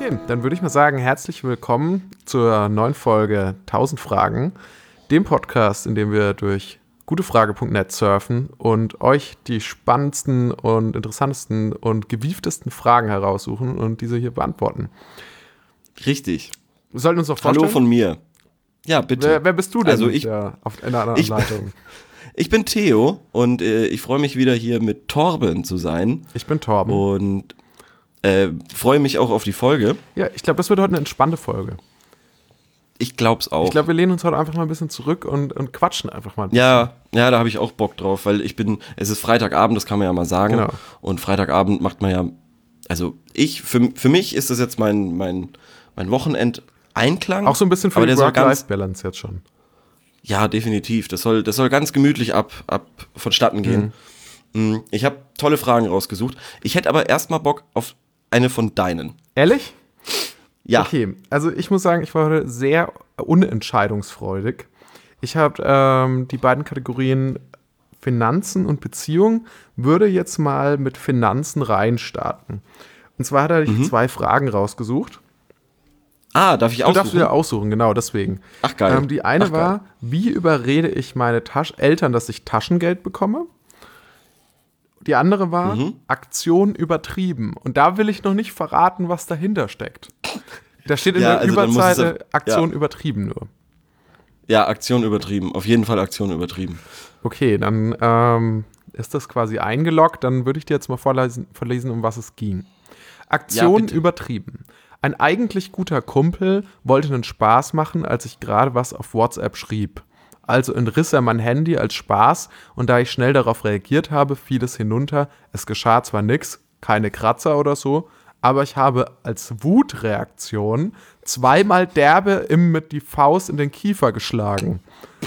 Okay, dann würde ich mal sagen, herzlich willkommen zur neuen Folge 1000 Fragen, dem Podcast, in dem wir durch gutefrage.net surfen und euch die spannendsten und interessantesten und gewieftesten Fragen heraussuchen und diese hier beantworten. Richtig. Wir sollten uns noch vorstellen. Hallo von mir. Ja, bitte. Wer bist du denn? Also in der anderen Anleitung? Ich bin Theo und ich freue mich wieder hier mit Torben zu sein. Ich bin Torben. Und freue mich auch auf die Folge. Ja, ich glaube, das wird heute eine entspannte Folge. Ich glaub's auch. Ich glaube, wir lehnen uns heute einfach mal ein bisschen zurück und quatschen einfach mal ein bisschen. Ja, da habe ich auch Bock drauf, weil es ist Freitagabend, das kann man ja mal sagen. Genau. Und Freitagabend macht man ja, also für mich ist das jetzt mein Wochenendeinklang. Auch so ein bisschen für aber die der soll Work-Life-Balance jetzt schon. Ja, definitiv. Das soll ganz gemütlich ab vonstatten gehen. Ich habe tolle Fragen rausgesucht. Ich hätte aber erstmal Bock auf eine von deinen. Ehrlich? Ja. Okay, also ich muss sagen, ich war heute sehr unentscheidungsfreudig. Ich habe die beiden Kategorien Finanzen und Beziehung, würde jetzt mal mit Finanzen reinstarten. Und zwar hat er zwei Fragen rausgesucht. Ah, darf ich aussuchen? Du darfst wieder aussuchen, genau, deswegen. Ach, geil. Die eine war, geil. wie überrede ich meine Eltern, dass ich Taschengeld bekomme? Die andere war, Aktion übertrieben. Und da will ich noch nicht verraten, was dahinter steckt. Da steht in der Überseite Aktion übertrieben nur. Ja, Aktion übertrieben. Auf jeden Fall Aktion übertrieben. Okay, dann ist das quasi eingeloggt. Dann würde ich dir jetzt mal vorlesen, um was es ging. Aktion übertrieben. Ein eigentlich guter Kumpel wollte einen Spaß machen, als ich gerade was auf WhatsApp schrieb. Also entriss er mein Handy als Spaß und da ich schnell darauf reagiert habe, fiel es hinunter. Es geschah zwar nichts, keine Kratzer oder so, aber ich habe als Wutreaktion zweimal derbe ihm mit die Faust in den Kiefer geschlagen.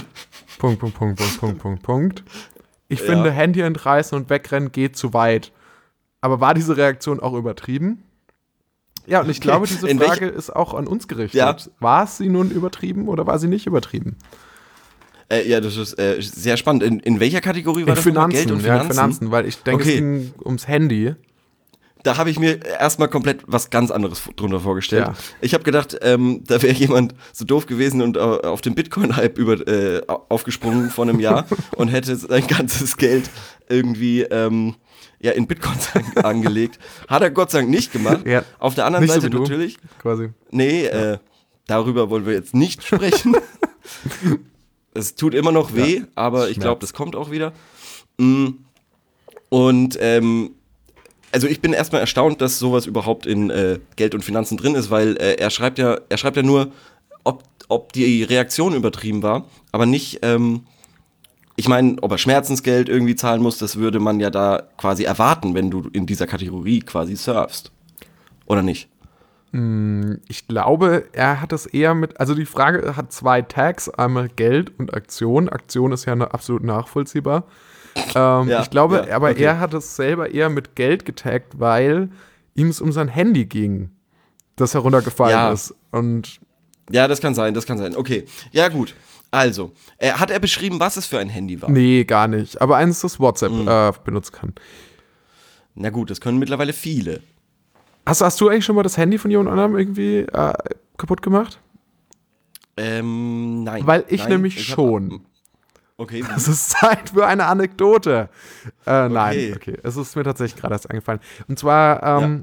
Punkt. Ich finde, Handy entreißen und wegrennen geht zu weit. Aber war diese Reaktion auch übertrieben? Ja, und ich glaube, diese Frage ist auch an uns gerichtet. Ja. War sie nun übertrieben oder war sie nicht übertrieben? Ja, das ist sehr spannend. In welcher Kategorie war das? Finanzen, Geld und ja, Finanzen? Finanzen, weil ich denke, es ging ums Handy. Da habe ich mir erstmal komplett was ganz anderes drunter vorgestellt. Ja. Ich habe gedacht, da wäre jemand so doof gewesen und auf den Bitcoin-Hype aufgesprungen vor einem Jahr und hätte sein ganzes Geld irgendwie in Bitcoins angelegt. Hat er Gott sei Dank nicht gemacht. Ja. Auf der anderen nicht Seite so wie du, natürlich. Quasi. Nee, darüber wollen wir jetzt nicht sprechen. Es tut immer noch weh, aber ich glaube, das kommt auch wieder. Und also ich bin erstmal erstaunt, dass sowas überhaupt in Geld und Finanzen drin ist, weil er schreibt ja nur, ob die Reaktion übertrieben war, aber nicht, ich meine, ob er Schmerzensgeld irgendwie zahlen muss, das würde man ja da quasi erwarten, wenn du in dieser Kategorie quasi surfst. Oder nicht? Ich glaube, er hat es eher mit, also die Frage hat zwei Tags, einmal Geld und Aktion. Aktion ist ja absolut nachvollziehbar. Ich glaube, aber er hat es selber eher mit Geld getaggt, weil ihm es um sein Handy ging, das heruntergefallen ist. Und ja, das kann sein. Okay, ja gut. Also, hat er beschrieben, was es für ein Handy war? Nee, gar nicht. Aber eins, das WhatsApp benutzen kann. Na gut, das können mittlerweile viele. Hast du eigentlich schon mal das Handy von jemand anderem irgendwie kaputt gemacht? Nein. Weil ich nämlich schon. Okay. Das ist Zeit für eine Anekdote. Nein, okay. Es ist mir tatsächlich gerade erst eingefallen. Und zwar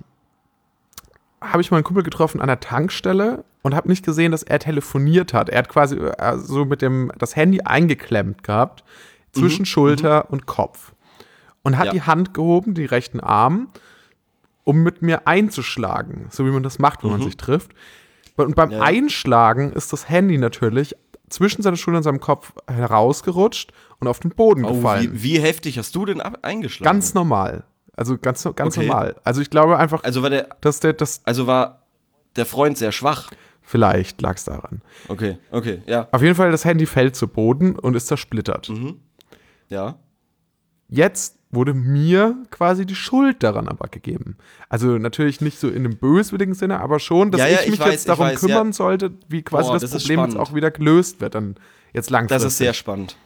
habe ich mal einen Kumpel getroffen an der Tankstelle und habe nicht gesehen, dass er telefoniert hat. Er hat quasi so mit das Handy eingeklemmt gehabt zwischen Schulter und Kopf. Und hat die Hand gehoben, die rechten Arm, um mit mir einzuschlagen, so wie man das macht, wenn man sich trifft. Und beim Einschlagen ist das Handy natürlich zwischen seiner Schulter und seinem Kopf herausgerutscht und auf den Boden gefallen. Wie heftig hast du denn eingeschlagen? Ganz normal. Also ganz normal. Also ich glaube einfach, also war war der Freund sehr schwach? Vielleicht lag es daran. Okay, ja. Auf jeden Fall, das Handy fällt zu Boden und ist zersplittert. Ja. Jetzt wurde mir quasi die Schuld daran aber gegeben. Also natürlich nicht so in einem böswilligen Sinne, aber schon, dass ich mich jetzt darum kümmern sollte, wie quasi das Problem jetzt auch wieder gelöst wird, dann jetzt langfristig. Das ist sehr spannend.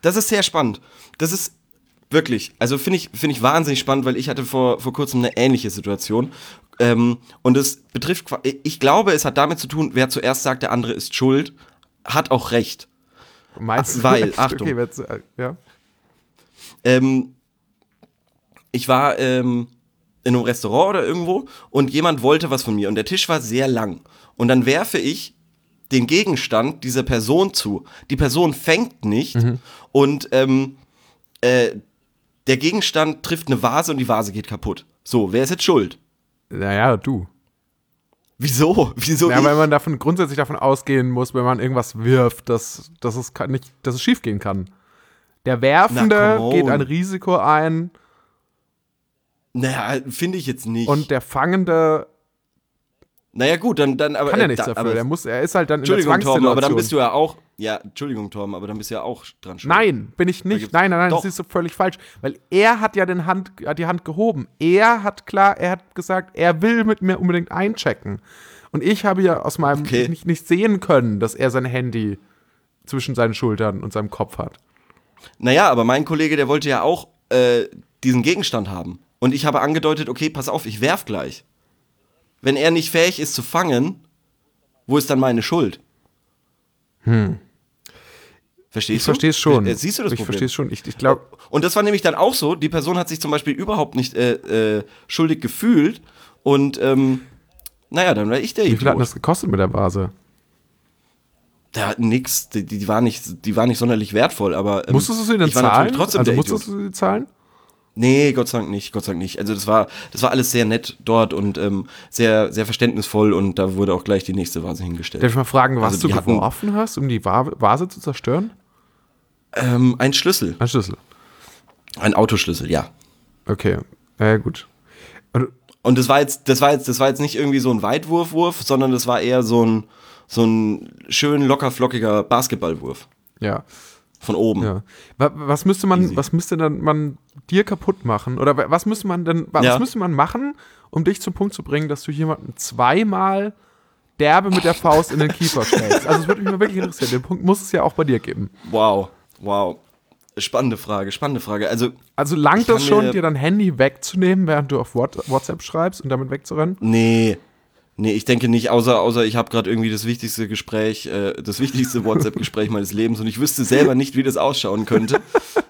Das ist wirklich, also finde ich wahnsinnig spannend, weil ich hatte vor kurzem eine ähnliche Situation. Und es betrifft, ich glaube, es hat damit zu tun, wer zuerst sagt, der andere ist schuld, hat auch recht. Meinst du? Weil, Achtung. Okay, ja. Ich war in einem Restaurant oder irgendwo und jemand wollte was von mir und der Tisch war sehr lang. Und dann werfe ich den Gegenstand dieser Person zu. Die Person fängt nicht und der Gegenstand trifft eine Vase und die Vase geht kaputt. So, wer ist jetzt schuld? Naja, du. Wieso? Ja, weil man grundsätzlich davon ausgehen muss, wenn man irgendwas wirft, dass es schief gehen kann. Der Werfende geht ein Risiko ein. Naja, finde ich jetzt nicht. Und der Fangende naja gut, dann aber kann ja nichts dafür. Er ist halt dann in der Zwangssituation. Torben, aber dann bist du ja auch. Ja, Entschuldigung, Torben, aber dann bist du ja auch dran schuld. Nein, bin ich nicht. Nein, das ist so völlig falsch. Weil er hat ja die Hand gehoben. Er hat gesagt, er will mit mir unbedingt einchecken. Und ich habe ja aus meinem nicht sehen können, dass er sein Handy zwischen seinen Schultern und seinem Kopf hat. Naja, aber mein Kollege, der wollte ja auch diesen Gegenstand haben. Und ich habe angedeutet, okay, pass auf, ich werf gleich. Wenn er nicht fähig ist zu fangen, wo ist dann meine Schuld? Verstehst du? Ich verstehe es schon. Siehst du das Problem? Ich verstehe es schon. Ich glaube. Und das war nämlich dann auch so, die Person hat sich zum Beispiel überhaupt nicht schuldig gefühlt und naja, dann war ich der Idiot. Wie viel hat das gekostet mit der Vase? Ja, nix, die war nicht sonderlich wertvoll, aber musstest du sie denn zahlen? Musstest du sie zahlen? Nee, Gott sei Dank nicht. Also das war alles sehr nett dort und sehr, sehr verständnisvoll und da wurde auch gleich die nächste Vase hingestellt. Darf ich mal fragen, was du geworfen hast, um die Vase zu zerstören? Ein Schlüssel. Ein Schlüssel. Ein Autoschlüssel, ja. Okay, gut. Und das war jetzt nicht irgendwie so ein Weitwurfwurf, sondern das war eher so ein schön lockerflockiger Basketballwurf. Ja. Von oben. Ja. Was müsste dann man dir kaputt machen? Oder was müsste man machen, um dich zum Punkt zu bringen, dass du jemanden zweimal derbe mit der Faust in den Kiefer schlägst? Also es würde mich mal wirklich interessieren. Den Punkt muss es ja auch bei dir geben. Wow. Spannende Frage. Also langt das schon, dir dein Handy wegzunehmen, während du auf WhatsApp schreibst und damit wegzurennen? Nee, ich denke nicht, außer ich habe gerade irgendwie das wichtigste WhatsApp-Gespräch meines Lebens und ich wüsste selber nicht, wie das ausschauen könnte.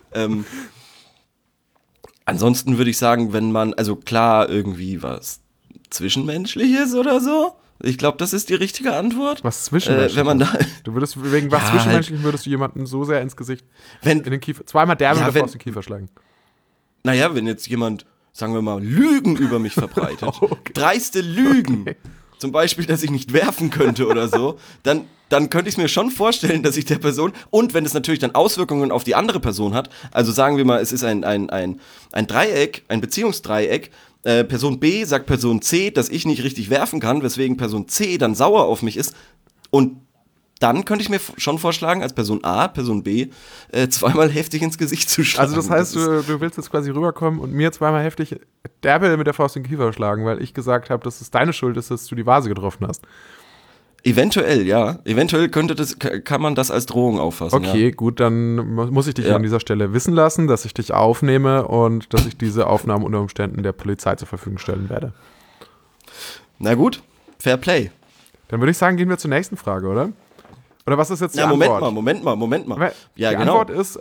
Ansonsten würde ich sagen, wenn man, also klar, irgendwie was Zwischenmenschliches oder so. Ich glaube, das ist die richtige Antwort. Was Zwischenmenschliches? Wenn man da du würdest wegen was Zwischenmenschlichem würdest du jemanden so sehr ins Gesicht, in den Kiefer, zweimal derbe mit der Faust in den Kiefer schlagen. Naja, wenn jetzt jemand, sagen wir mal, Lügen über mich verbreitet, dreiste Lügen, zum Beispiel, dass ich nicht werfen könnte oder so, dann könnte ich mir schon vorstellen, dass ich der Person, und wenn es natürlich dann Auswirkungen auf die andere Person hat, also sagen wir mal, es ist ein Dreieck, ein Beziehungsdreieck, Person B sagt Person C, dass ich nicht richtig werfen kann, weswegen Person C dann sauer auf mich ist, und dann könnte ich mir schon vorschlagen, als Person A, Person B, zweimal heftig ins Gesicht zu schlagen. Also das heißt, du willst jetzt quasi rüberkommen und mir zweimal heftig derbe mit der Faust in den Kiefer schlagen, weil ich gesagt habe, dass es deine Schuld ist, dass du die Vase getroffen hast. Eventuell, ja. Eventuell kann man das als Drohung auffassen. Okay, gut, dann muss ich dich an dieser Stelle wissen lassen, dass ich dich aufnehme und dass ich diese Aufnahmen unter Umständen der Polizei zur Verfügung stellen werde. Na gut, Fair Play. Dann würde ich sagen, gehen wir zur nächsten Frage, oder? Oder was ist jetzt die Antwort? Moment mal. Ja, die Antwort ist,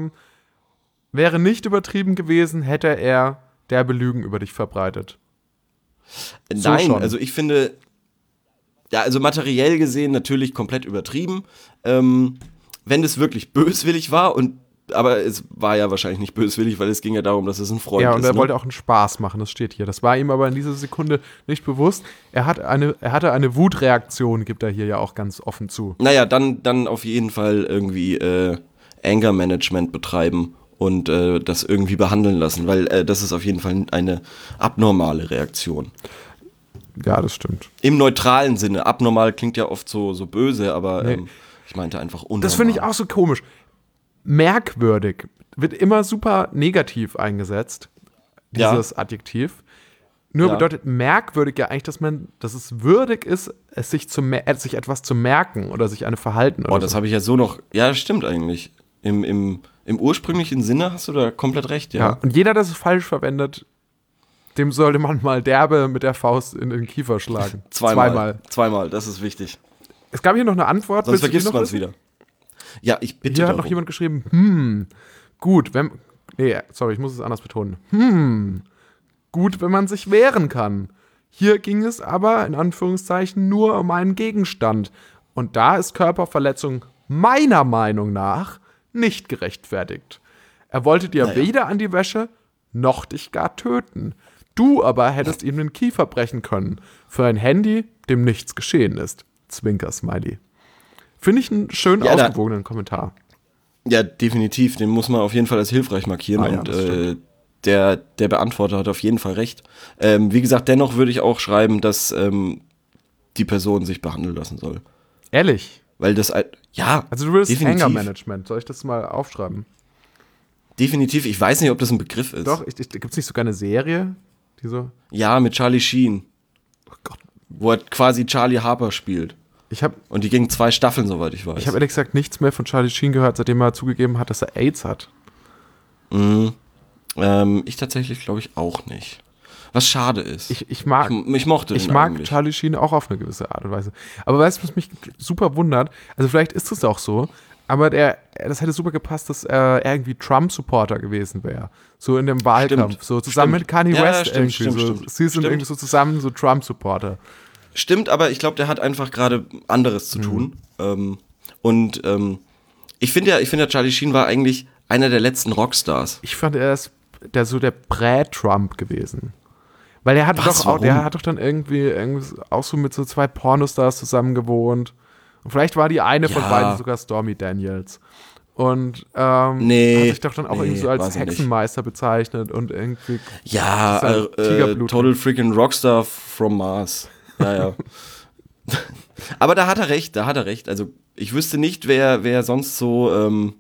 wäre nicht übertrieben gewesen, hätte er derbe Lügen über dich verbreitet. Nein, so also ich finde, ja, also materiell gesehen natürlich komplett übertrieben. Wenn es wirklich böswillig war, aber es war ja wahrscheinlich nicht böswillig, weil es ging ja darum, dass es ein Freund ist. Ja, und er wollte auch einen Spaß machen, das steht hier. Das war ihm aber in dieser Sekunde nicht bewusst. Er hatte eine Wutreaktion, gibt er hier ja auch ganz offen zu. Naja, dann auf jeden Fall irgendwie Anger Management betreiben und das irgendwie behandeln lassen, weil das ist auf jeden Fall eine abnormale Reaktion. Ja, das stimmt. Im neutralen Sinne. Abnormal klingt ja oft so böse, aber ich meinte einfach unnormal. Das finde ich auch so komisch. Merkwürdig wird immer super negativ eingesetzt, dieses Adjektiv. Nur bedeutet merkwürdig ja eigentlich, dass es würdig ist, sich etwas zu merken oder sich eine Verhalten. Oder das habe ich ja so noch. Ja, stimmt eigentlich. Im ursprünglichen Sinne hast du da komplett recht, ja. Und jeder, der es falsch verwendet, dem sollte man mal derbe mit der Faust in den Kiefer schlagen. Zweimal, das ist wichtig. Es gab hier noch eine Antwort. Sonst vergisst man es wieder. Ja, ich bitte Hier darum. hat noch jemand geschrieben, gut, ich muss es anders betonen. Gut, wenn man sich wehren kann. Hier ging es aber, in Anführungszeichen, nur um einen Gegenstand. Und da ist Körperverletzung meiner Meinung nach nicht gerechtfertigt. Er wollte dir weder an die Wäsche, noch dich gar töten. Du aber hättest ihm den Kiefer brechen können. Für ein Handy, dem nichts geschehen ist. Zwinker-Smiley. Finde ich einen schön ausgewogenen Kommentar. Ja, definitiv. Den muss man auf jeden Fall als hilfreich markieren. Und der Beantworter hat auf jeden Fall recht. Wie gesagt, dennoch würde ich auch schreiben, dass die Person sich behandeln lassen soll. Ehrlich? Weil das, ja, also du willst Anger-Management. Soll ich das mal aufschreiben? Definitiv. Ich weiß nicht, ob das ein Begriff ist. Doch, gibt es nicht sogar eine Serie? Die so? Ja, mit Charlie Sheen. Oh Gott. Wo er quasi Charlie Harper spielt. Und die gingen 2 Staffeln, soweit ich weiß. Ich habe ehrlich gesagt nichts mehr von Charlie Sheen gehört, seitdem er zugegeben hat, dass er AIDS hat. Ich tatsächlich glaube ich auch nicht. Was schade ist. Ich mochte den eigentlich. Charlie Sheen auch auf eine gewisse Art und Weise. Aber weißt du, was mich super wundert? Also vielleicht ist es auch so, aber das hätte super gepasst, dass er irgendwie Trump-Supporter gewesen wäre. So in dem Wahlkampf. So zusammen mit Kanye West irgendwie. Sie sind irgendwie so zusammen so Trump-Supporter. Stimmt, aber ich glaube, der hat einfach gerade anderes zu tun. Ich finde ja, Charlie Sheen war eigentlich einer der letzten Rockstars. Ich fand, er ist der Prä-Trump gewesen. Weil der hat doch dann irgendwie auch so mit so 2 Pornostars zusammen gewohnt. Und vielleicht war die eine von beiden sogar Stormy Daniels. Und hat sich doch dann auch irgendwie so als Hexenmeister bezeichnet und irgendwie Total freaking Rockstar from Mars. Ja. Aber da hat er recht. Also ich wüsste nicht, wer sonst so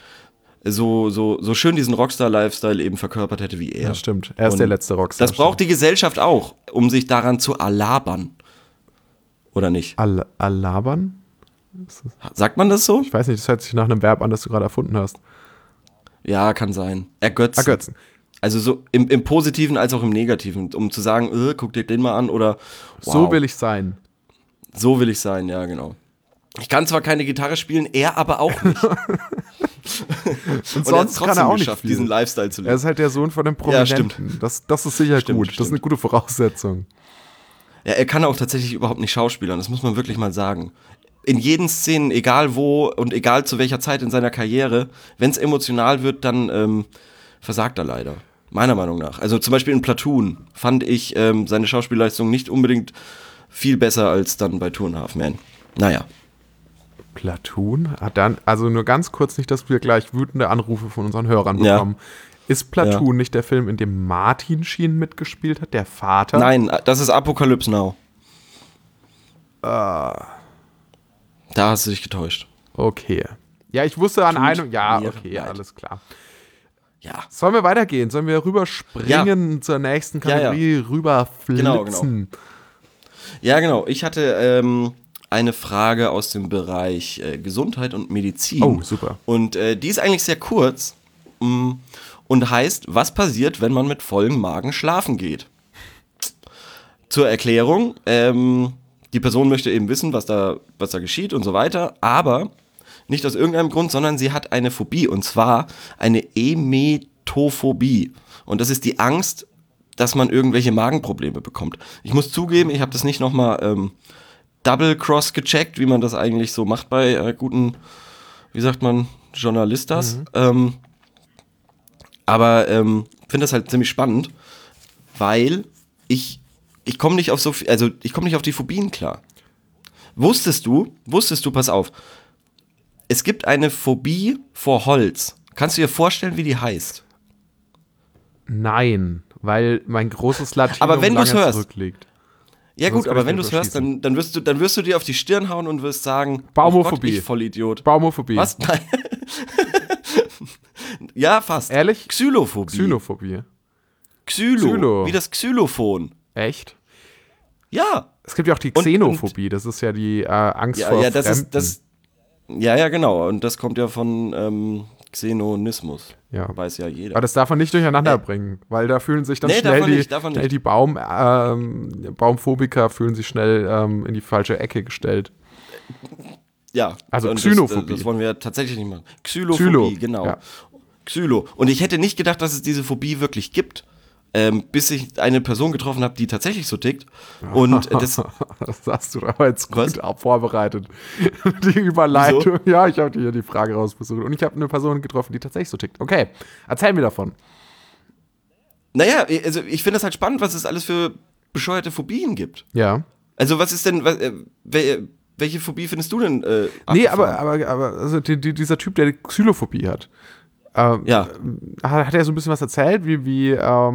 schön diesen Rockstar-Lifestyle eben verkörpert hätte wie er. Ja, stimmt. Er ist der letzte Rockstar. Das braucht die Gesellschaft auch, um sich daran zu alabern. Oder nicht? Alabern? Sagt man das so? Ich weiß nicht, das hört sich nach einem Verb an, das du gerade erfunden hast. Ja, kann sein. Ergötzen. Also so im Positiven als auch im Negativen, um zu sagen, guck dir den mal an oder wow. So will ich sein. So will ich sein, ja, genau. Ich kann zwar keine Gitarre spielen, er aber auch nicht. Und sonst kann er auch nicht geschafft, diesen Lifestyle zu leben. Er ist halt der Sohn von einem Prominenten. Ja, das ist sicher gut. Das ist eine gute Voraussetzung. Ja, er kann auch tatsächlich überhaupt nicht schauspielern, das muss man wirklich mal sagen. In jeden Szenen, egal wo und egal zu welcher Zeit in seiner Karriere, wenn es emotional wird, dann versagt er leider. Meiner Meinung nach. Also zum Beispiel in Platoon fand ich seine Schauspielleistung nicht unbedingt viel besser als dann bei Two and a Half Men. Naja. Platoon? Also nur ganz kurz, nicht, dass wir gleich wütende Anrufe von unseren Hörern bekommen. Ja. Ist Platoon nicht der Film, in dem Martin Sheen mitgespielt hat, der Vater? Nein, das ist Apocalypse Now. Da hast du dich getäuscht. Okay. Ja, ich wusste an einem... Ja, okay, alles klar. Ja. Sollen wir weitergehen? Sollen wir rüberspringen zur nächsten Kategorie? Ja. Rüberflitzen? Genau. Ja, genau. Ich hatte eine Frage aus dem Bereich Gesundheit und Medizin. Oh, super. Und die ist eigentlich sehr kurz und heißt, was passiert, wenn man mit vollem Magen schlafen geht? Zur Erklärung, die Person möchte eben wissen, was da geschieht und so weiter, aber nicht aus irgendeinem Grund, sondern sie hat eine Phobie, und zwar eine Emetophobie. Und das ist die Angst, dass man irgendwelche Magenprobleme bekommt. Ich muss zugeben, ich habe das nicht nochmal double-cross gecheckt, wie man das eigentlich so macht bei guten, wie sagt man, Journalistas. Aber finde das halt ziemlich spannend, weil ich komme nicht auf ich komme nicht auf die Phobien klar. Wusstest du, pass auf, es gibt eine Phobie vor Holz. Kannst du dir vorstellen, wie die heißt? Nein, weil mein großes Latinum aber wenn lange zurückliegt. Ja gut, aber wenn du es hörst, dann wirst du dir auf die Stirn hauen und wirst sagen, Baumophobie. Oh Gott, ich Vollidiot. Baumophobie. Was? Nein. Ja, fast. Ehrlich? Xylophobie. Xylo. Wie das Xylophon. Echt? Ja. Es gibt ja auch die Xenophobie, das ist ja die Angst vor Fremden. Ja, genau. Und das kommt ja von Xenonismus. Ja. Weiß ja jeder. Aber das darf man nicht durcheinander bringen, weil da fühlen sich dann schnell die Baumphobiker fühlen sich schnell in die falsche Ecke gestellt. Ja. Also Xylophobie. Das wollen wir tatsächlich nicht machen. Xylophobie, genau. Ja. Xylo. Und ich hätte nicht gedacht, dass es diese Phobie wirklich gibt, bis ich eine Person getroffen habe, die tatsächlich so tickt. Und das hast du aber jetzt gut vorbereitet. Die Überleitung. Wieso? Ja, ich habe dir die Frage rausgesucht. Und ich habe eine Person getroffen, die tatsächlich so tickt. Okay, erzähl mir davon. Naja, also ich finde das halt spannend, was es alles für bescheuerte Phobien gibt. Ja. Also was ist denn, welche Phobie findest du denn Nee, aber also dieser Typ, der die Xylophobie hat, ja. Hat er so ein bisschen was erzählt, wie ja,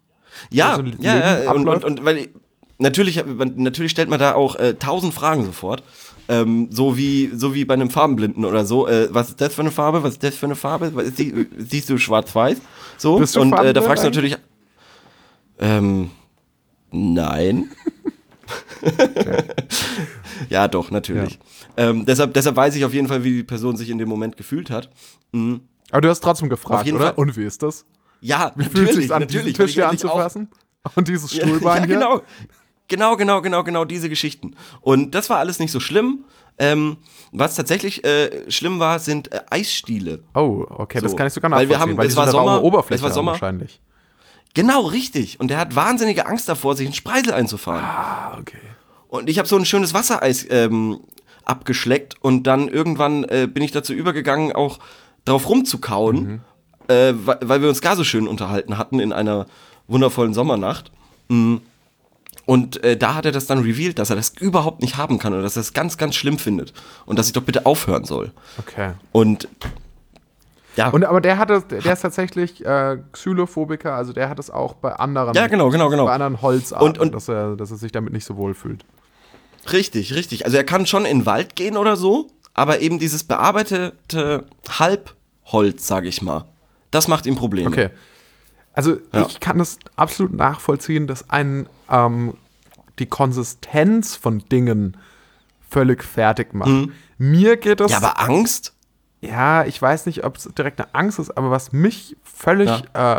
und weil natürlich stellt man da auch 1000 Fragen sofort, so wie bei einem Farbenblinden oder so. Was ist das für eine Farbe? Was ist das für eine Farbe? Siehst du schwarz-weiß? So. Bist du und da fragst du eigentlich? natürlich, nein. Okay. Ja, doch, natürlich. Ja. Deshalb weiß ich auf jeden Fall, wie die Person sich in dem Moment gefühlt hat. Mhm. Aber du hast trotzdem gefragt, oder? Fall. Und wie ist das? Ja, wie fühlt es sich an, diesen Tisch hier anzufassen? Und dieses Stuhlbein hier? Genau, diese Geschichten. Und das war alles nicht so schlimm. Was tatsächlich schlimm war, sind Eisstiele. Oh, okay, das kann ich sogar nachvollziehen. Weil es war Sommer, Oberfläche wahrscheinlich. Genau, richtig. Und der hat wahnsinnige Angst davor, sich einen Spreisel einzufahren. Ah, okay. Und ich habe so ein schönes Wassereis abgeschleckt und dann irgendwann bin ich dazu übergegangen, auch drauf rumzukauen, weil wir uns gar so schön unterhalten hatten in einer wundervollen Sommernacht. Und da hat er das dann revealed, dass er das überhaupt nicht haben kann und dass er das ganz, ganz schlimm findet und dass ich doch bitte aufhören soll. Okay. Und ja. Aber der ist tatsächlich Xylophobiker, also der hat es auch bei anderen. Ja, genau. Bei anderen Holzarten, dass er sich damit nicht so wohl fühlt. Richtig. Also er kann schon in den Wald gehen oder so, aber eben dieses bearbeitete Halbholz, sage ich mal, das macht ihm Probleme. Okay. Also ich kann das absolut nachvollziehen, dass einen die Konsistenz von Dingen völlig fertig macht. Mir geht das... Ja, aber Angst? Ja, ich weiß nicht, ob es direkt eine Angst ist, aber was mich völlig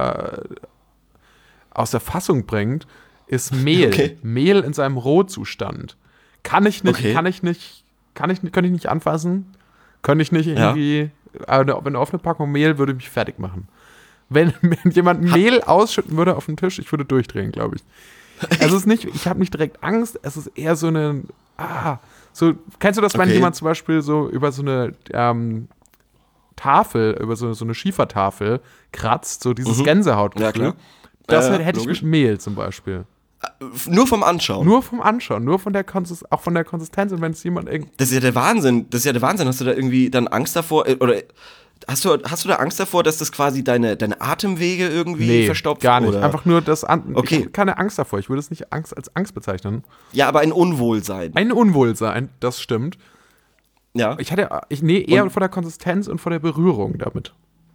aus der Fassung bringt, ist Mehl. Okay. Mehl in seinem Rohzustand. Könnte ich nicht anfassen. Könnte ich nicht irgendwie, eine offene Packung Mehl würde mich fertig machen. Wenn jemand Mehl ausschütten würde auf den Tisch, ich würde durchdrehen, glaube ich. Es ist nicht, ich habe nicht direkt Angst, es ist eher so eine, kennst du das, wenn jemand zum Beispiel so über so eine Tafel, über so eine Schiefertafel kratzt, so dieses Gänsehautgefühl. Ja, klar. Das hätte logisch. ich mit Mehl zum Beispiel. Nur vom Anschauen? Nur vom Anschauen, nur von der auch von der Konsistenz. Und wenn es jemand Das ist ja der Wahnsinn. Hast du da irgendwie dann Angst davor, oder hast du da Angst davor, dass das quasi deine Atemwege irgendwie verstopft? Gar nicht. Oder? Einfach nur das Okay. Ich habe keine Angst davor. Ich würde es nicht als Angst bezeichnen. Ja, aber ein Unwohlsein. Ein Unwohlsein, das stimmt. Ja. Eher von der Konsistenz und von der Berührung damit.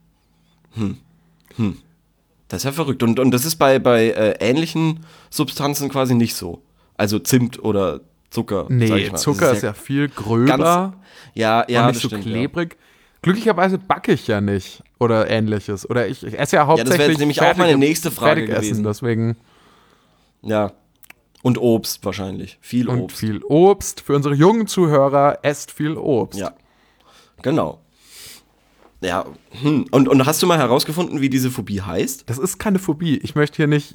Das ist ja verrückt. Und das ist bei ähnlichen Substanzen quasi nicht so. Also Zimt oder Zucker. Nee, Zucker ist ja viel gröber. Und nicht so klebrig. Ja. Glücklicherweise backe ich ja nicht oder ähnliches. Oder ich esse ja hauptsächlich das wäre jetzt nämlich auch meine nächste Frage gewesen. Deswegen. Ja. Und Obst wahrscheinlich. Viel Obst. Viel Obst. Für unsere jungen Zuhörer, esst viel Obst. Ja. Genau. Ja, und hast du mal herausgefunden, wie diese Phobie heißt? Das ist keine Phobie. Ich möchte hier nicht.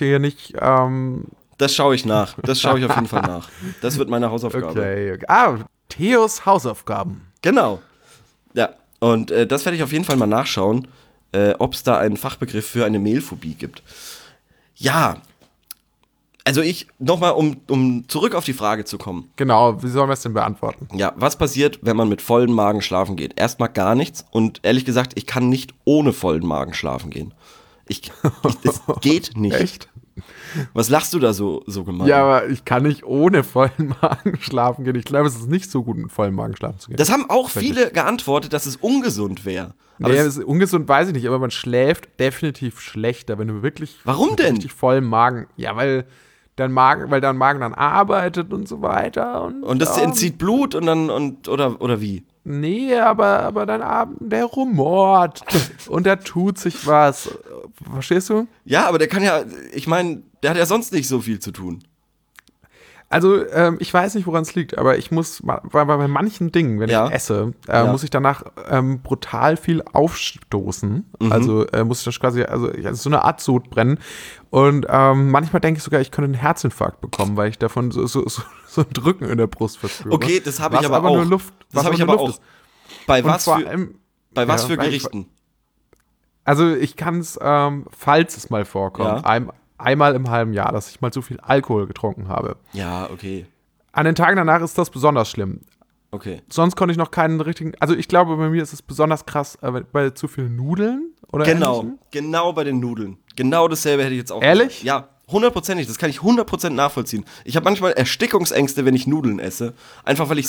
Das schaue ich nach. Das schaue ich auf jeden Fall nach. Das wird meine Hausaufgabe. Okay. Theos Hausaufgaben. Genau. Ja, und das werde ich auf jeden Fall mal nachschauen, ob es da einen Fachbegriff für eine Mehlphobie gibt. Ja. Also nochmal, um zurück auf die Frage zu kommen. Genau, wie sollen wir es denn beantworten? Ja, was passiert, wenn man mit vollem Magen schlafen geht? Erstmal gar nichts und ehrlich gesagt, ich kann nicht ohne vollen Magen schlafen gehen. Es geht nicht. Echt? Was lachst du da so gemein? Ja, aber ich kann nicht ohne vollen Magen schlafen gehen. Ich glaube, es ist nicht so gut, mit vollem Magen schlafen zu gehen. Das haben auch viele geantwortet, dass es ungesund wäre. Nee, es ist ungesund, weiß ich nicht, aber man schläft definitiv schlechter, wenn du wirklich Warum denn? richtig vollen Magen. Ja, weil weil dein Magen dann arbeitet und so weiter. Und das entzieht Blut und dann, oder wie? Nee, aber dein Abend, der rumort und da tut sich was. Verstehst du? Ja, aber der kann ja, ich meine, der hat ja sonst nicht so viel zu tun. Also, ich weiß nicht, woran es liegt, aber ich muss, bei manchen Dingen, wenn ich esse, muss ich danach brutal viel aufstoßen. Also muss ich das quasi, also so eine Art Sodbrennen. Und manchmal denke ich sogar, ich könnte einen Herzinfarkt bekommen, weil ich davon so ein Drücken in der Brust verspüre. Okay, das habe ich aber auch. Nur Luft, das habe ich aber auch. Bei was für Gerichten? Also ich kann es, falls es mal vorkommt, einmal im halben Jahr, dass ich mal zu viel Alkohol getrunken habe. Ja, okay. An den Tagen danach ist das besonders schlimm. Okay. Sonst konnte ich noch keinen richtigen, also ich glaube, bei mir ist es besonders krass bei zu viel Nudeln oder Genau bei den Nudeln. Genau dasselbe hätte ich jetzt auch Ehrlich? gesagt. Ja, 100%. Das kann ich 100% nachvollziehen. Ich habe manchmal Erstickungsängste, wenn ich Nudeln esse. Einfach weil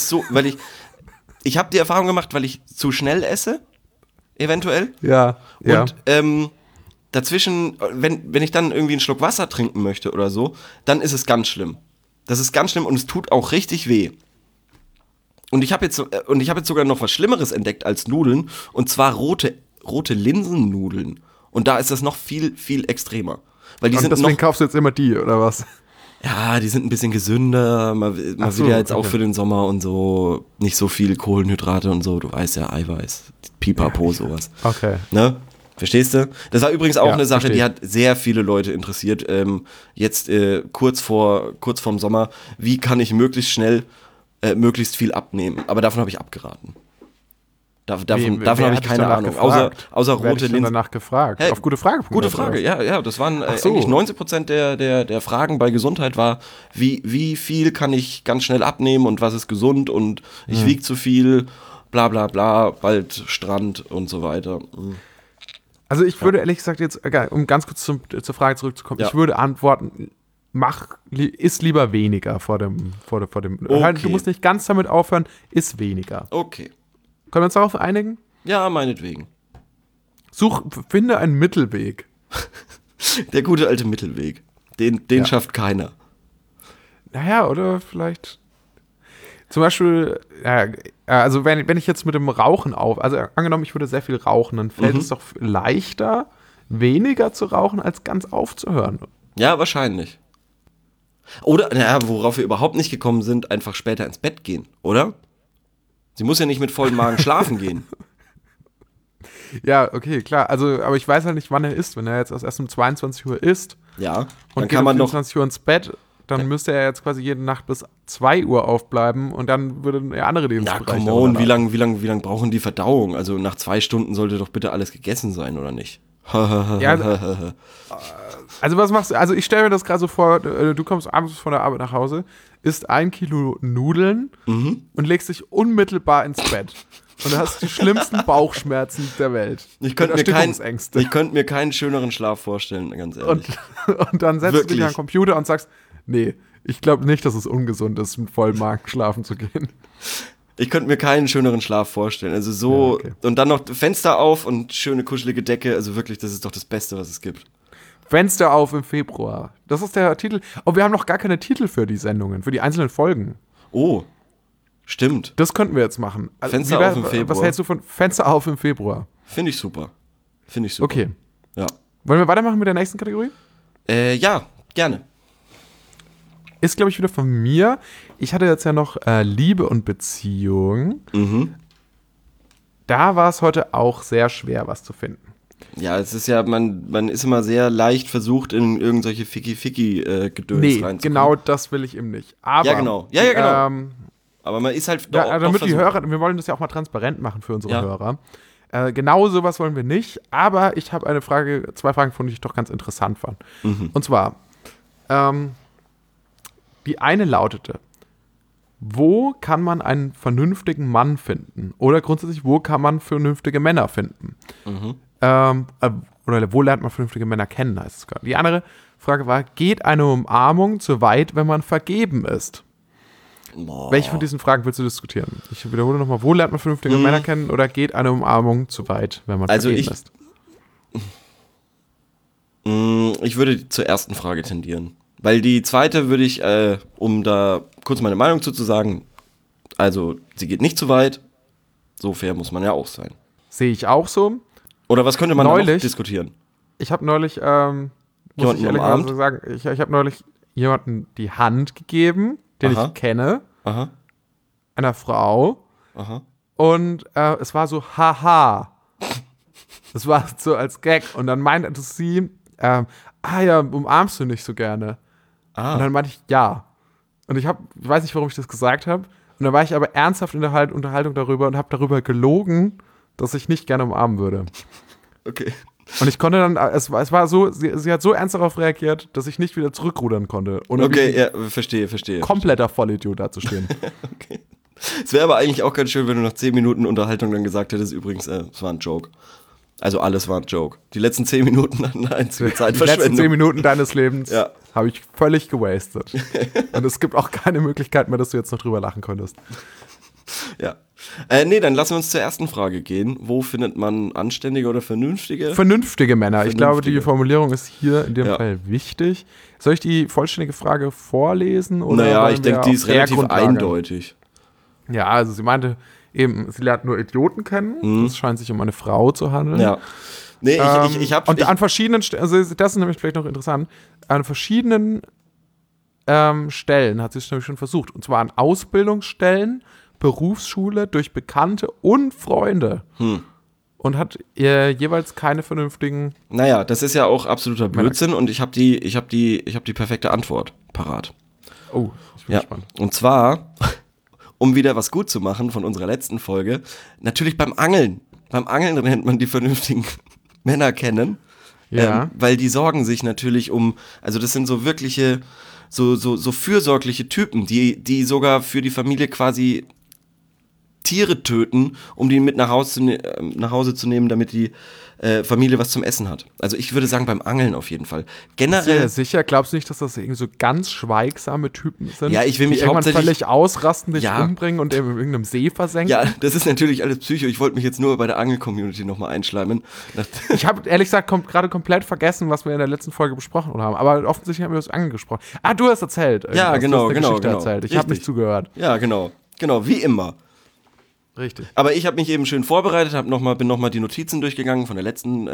ich habe die Erfahrung gemacht, weil ich zu schnell esse, eventuell. Ja. Und dazwischen, wenn ich dann irgendwie einen Schluck Wasser trinken möchte oder so, dann ist es ganz schlimm. Das ist ganz schlimm und es tut auch richtig weh. Und ich habe jetzt sogar noch was Schlimmeres entdeckt als Nudeln, und zwar rote Linsennudeln. Und da ist das noch viel, viel extremer. Weil die und sind deswegen kaufst du jetzt immer die, oder was? Ja, die sind ein bisschen gesünder. Man will ja jetzt auch für den Sommer und so nicht so viel Kohlenhydrate und so. Du weißt ja, Eiweiß, Pipapo, sowas. Okay. Ne? Verstehst du? Das war übrigens auch eine Sache, verstehe. die hat sehr viele Leute interessiert. Jetzt kurz vorm Sommer, wie kann ich möglichst schnell möglichst viel abnehmen? Aber davon habe ich abgeraten. Davon habe ich keine Ahnung. Außer rote Linsen. Danach gefragt. Hey, auf gute Frage. Gute Frage, ja. Das waren eigentlich 90% der Fragen bei Gesundheit war, wie viel kann ich ganz schnell abnehmen und was ist gesund und ich wiege zu viel, bla bla bla, bald Strand und so weiter. Also ich würde ehrlich gesagt jetzt, um ganz kurz zur Frage zurückzukommen, ich würde antworten, iss lieber weniger vor dem. Okay. Du musst nicht ganz damit aufhören, iss weniger. Okay. Können wir uns darauf einigen? Ja, meinetwegen. Finde einen Mittelweg. Der gute alte Mittelweg. Den schafft keiner. Naja, oder vielleicht zum Beispiel, also wenn ich jetzt mit dem Rauchen also angenommen, ich würde sehr viel rauchen, dann fällt es doch leichter, weniger zu rauchen, als ganz aufzuhören. Ja, wahrscheinlich. Oder, worauf wir überhaupt nicht gekommen sind, einfach später ins Bett gehen, oder? Sie muss ja nicht mit vollem Magen schlafen gehen. Ja, okay, klar. Also, aber ich weiß halt nicht, wann er isst. Wenn er jetzt erst um 22 Uhr isst ja, und geht um 24 Uhr ins Bett, dann müsste er jetzt quasi jede Nacht bis 2 Uhr aufbleiben und dann würden ja andere Lebensbereiche. Ja, come on, wie lang brauchen die Verdauung? Also nach 2 Stunden sollte doch bitte alles gegessen sein, oder nicht? Ja, also was machst du? Also ich stelle mir das gerade so vor, du kommst abends von der Arbeit nach Hause, isst 1 Kilo Nudeln und legst dich unmittelbar ins Bett. Und du hast die schlimmsten Bauchschmerzen der Welt. Ich könnte mir keinen schöneren Schlaf vorstellen, ganz ehrlich. Und dann setzt du dich an den Computer und sagst, nee, ich glaube nicht, dass es ungesund ist, mit vollem Magen schlafen zu gehen. Ich könnte mir keinen schöneren Schlaf vorstellen. Also so, ja, okay. Und dann noch Fenster auf und schöne kuschelige Decke. Also wirklich, das ist doch das Beste, was es gibt. Fenster auf im Februar. Das ist der Titel. Oh, wir haben noch gar keine Titel für die Sendungen, für die einzelnen Folgen. Oh, stimmt. Das könnten wir jetzt machen. Also, Fenster auf im Februar. Was hältst du von Fenster auf im Februar? Finde ich super. Okay. Ja. Wollen wir weitermachen mit der nächsten Kategorie? Ja, gerne. Ist, glaube ich, wieder von mir. Ich hatte jetzt ja noch Liebe und Beziehung. Da war es heute auch sehr schwer, was zu finden. Ja, es ist ja, man ist immer sehr leicht versucht, in irgendwelche Ficky-Gedöns reinzukommen. Genau das will ich eben nicht. Aber, ja, genau. Aber man ist halt doch damit die Hörer, wir wollen das ja auch mal transparent machen für unsere Hörer. Genau sowas wollen wir nicht, aber ich habe 2 Fragen gefunden, die ich doch ganz interessant fand. Und zwar, die eine lautete: Wo kann man einen vernünftigen Mann finden? Oder grundsätzlich, wo kann man vernünftige Männer finden? Oder wo lernt man vernünftige Männer kennen, heißt es gerade. Die andere Frage war: Geht eine Umarmung zu weit, wenn man vergeben ist? Boah. Welche von diesen Fragen willst du diskutieren? Ich wiederhole nochmal: Wo lernt man vernünftige Männer kennen? Oder geht eine Umarmung zu weit, wenn man vergeben ist? Ich würde zur ersten Frage tendieren. Weil die zweite würde ich, um da kurz meine Meinung zu sagen, also sie geht nicht zu weit, so fair muss man ja auch sein. Sehe ich auch so. Oder was könnte man da noch diskutieren? Ich habe neulich, muss ich ehrlich sagen, ich habe neulich jemanden die Hand gegeben, den ich kenne, einer Frau. Und es war so, haha. Das war so als Gag. Und dann meinte sie, ja, umarmst du nicht so gerne? Und dann meinte ich, ja. Und ich weiß nicht, warum ich das gesagt habe. Und dann war ich aber ernsthaft in der Unterhaltung darüber und habe darüber gelogen, dass ich nicht gerne umarmen würde. Okay. Und ich konnte dann, es war so, sie hat so ernst darauf reagiert, dass ich nicht wieder zurückrudern konnte. Und okay, ja, verstehe. Kompletter Vollidiot dazustehen. Okay. Es wäre aber eigentlich auch ganz schön, wenn du nach 10 Minuten Unterhaltung dann gesagt hättest, übrigens, es war ein Joke. Also alles war ein Joke. Die letzten 10 Minuten hatten eine einzige Zeitverschwendung. Die letzten 10 Minuten deines Lebens habe ich völlig gewastet. Und es gibt auch keine Möglichkeit mehr, dass du jetzt noch drüber lachen konntest. Ja. Nee, dann lassen wir uns zur ersten Frage gehen. Wo findet man anständige oder vernünftige? Vernünftige Männer. Ich glaube, die Formulierung ist hier in dem Fall wichtig. Soll ich die vollständige Frage vorlesen? Oder naja, ich denke, die ist relativ eindeutig. Ja, also sie meinte eben, sie lernt nur Idioten kennen. Es scheint sich um eine Frau zu handeln. Ja. Nee, ich habe... Und an verschiedenen Stellen, also das ist nämlich vielleicht noch interessant, an verschiedenen Stellen hat sie es nämlich schon versucht. Und zwar an Ausbildungsstellen, Berufsschule, durch Bekannte und Freunde. Und hat jeweils keine vernünftigen... Naja, das ist ja auch absoluter Blödsinn und ich hab die perfekte Antwort parat. Oh, ich bin gespannt. Und zwar, um wieder was gut zu machen von unserer letzten Folge, natürlich beim Angeln. Beim Angeln lernt man die vernünftigen Männer kennen, weil die sorgen sich natürlich also das sind so wirkliche, so fürsorgliche Typen, die sogar für die Familie quasi Tiere töten, um die mit nach Hause zu nehmen, damit die Familie was zum Essen hat. Also ich würde sagen, beim Angeln auf jeden Fall. Generell. Sehr sicher, glaubst du nicht, dass das irgendwie so ganz schweigsame Typen sind? Ja, ich will mich die irgendwann völlig ausrasten, dich umbringen und in irgendeinem See versenken? Ja, das ist natürlich alles Psycho. Ich wollte mich jetzt nur bei der Angel-Community nochmal einschleimen. Ich habe ehrlich gesagt gerade komplett vergessen, was wir in der letzten Folge besprochen haben. Aber offensichtlich haben wir das Angeln gesprochen. Du hast erzählt. Ja, genau. Erzählt. Ich habe nicht zugehört. Ja, genau. Genau, wie immer. Richtig. Aber ich habe mich eben schön vorbereitet, bin nochmal die Notizen durchgegangen von der letzten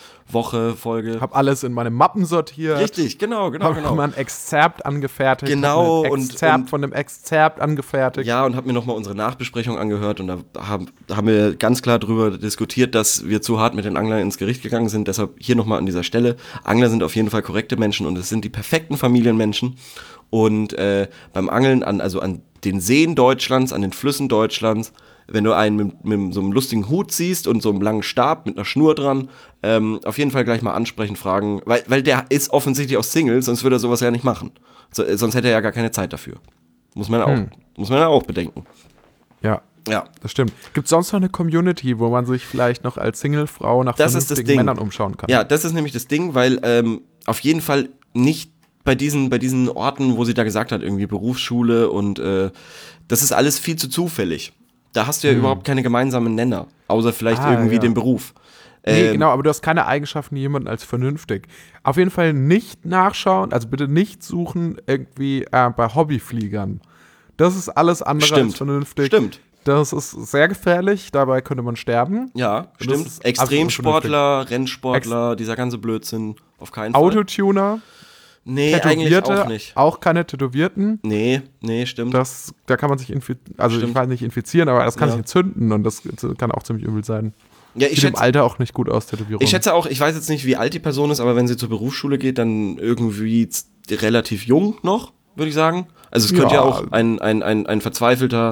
Folge. Hab alles in meine Mappen sortiert. Richtig, genau. Hab mal ein Exzerpt angefertigt. Genau. Von dem Exzerpt angefertigt. Ja, und hab mir nochmal unsere Nachbesprechung angehört und da haben wir ganz klar drüber diskutiert, dass wir zu hart mit den Anglern ins Gericht gegangen sind. Deshalb hier nochmal an dieser Stelle. Angler sind auf jeden Fall korrekte Menschen und es sind die perfekten Familienmenschen. Und beim Angeln an den Seen Deutschlands, an den Flüssen Deutschlands, wenn du einen mit so einem lustigen Hut siehst und so einem langen Stab mit einer Schnur dran, auf jeden Fall gleich mal ansprechen, fragen, weil der ist offensichtlich auch Single, sonst würde er sowas ja nicht machen. Sonst hätte er ja gar keine Zeit dafür. Muss man auch bedenken. Ja, das stimmt. Gibt es sonst noch eine Community, wo man sich vielleicht noch als Single-Frau nach vernünftigen Männern umschauen kann? Ja, das ist nämlich das Ding, weil auf jeden Fall nicht bei diesen Orten, wo sie da gesagt hat, irgendwie Berufsschule und das ist alles viel zu zufällig. Da hast du ja überhaupt keine gemeinsamen Nenner, außer vielleicht den Beruf. Nee, genau, aber du hast keine Eigenschaften jemanden als vernünftig. Auf jeden Fall nicht nachschauen, also bitte nicht suchen irgendwie bei Hobbyfliegern. Das ist alles andere als vernünftig. Stimmt. Das ist sehr gefährlich, dabei könnte man sterben. Ja, stimmt. Extremsportler, Rennsportler, dieser ganze Blödsinn, auf keinen Fall. Autotuner. Nee, eigentlich auch nicht. Auch keine Tätowierten. Nee, stimmt. Da kann man sich ich weiß nicht infizieren, aber das kann sich entzünden und das kann auch ziemlich übel sein. Ja, sieht im Alter auch nicht gut aus, Tätowierung. Ich schätze auch, ich weiß jetzt nicht, wie alt die Person ist, aber wenn sie zur Berufsschule geht, dann irgendwie relativ jung noch, würde ich sagen. Also es könnte ja auch ein verzweifelter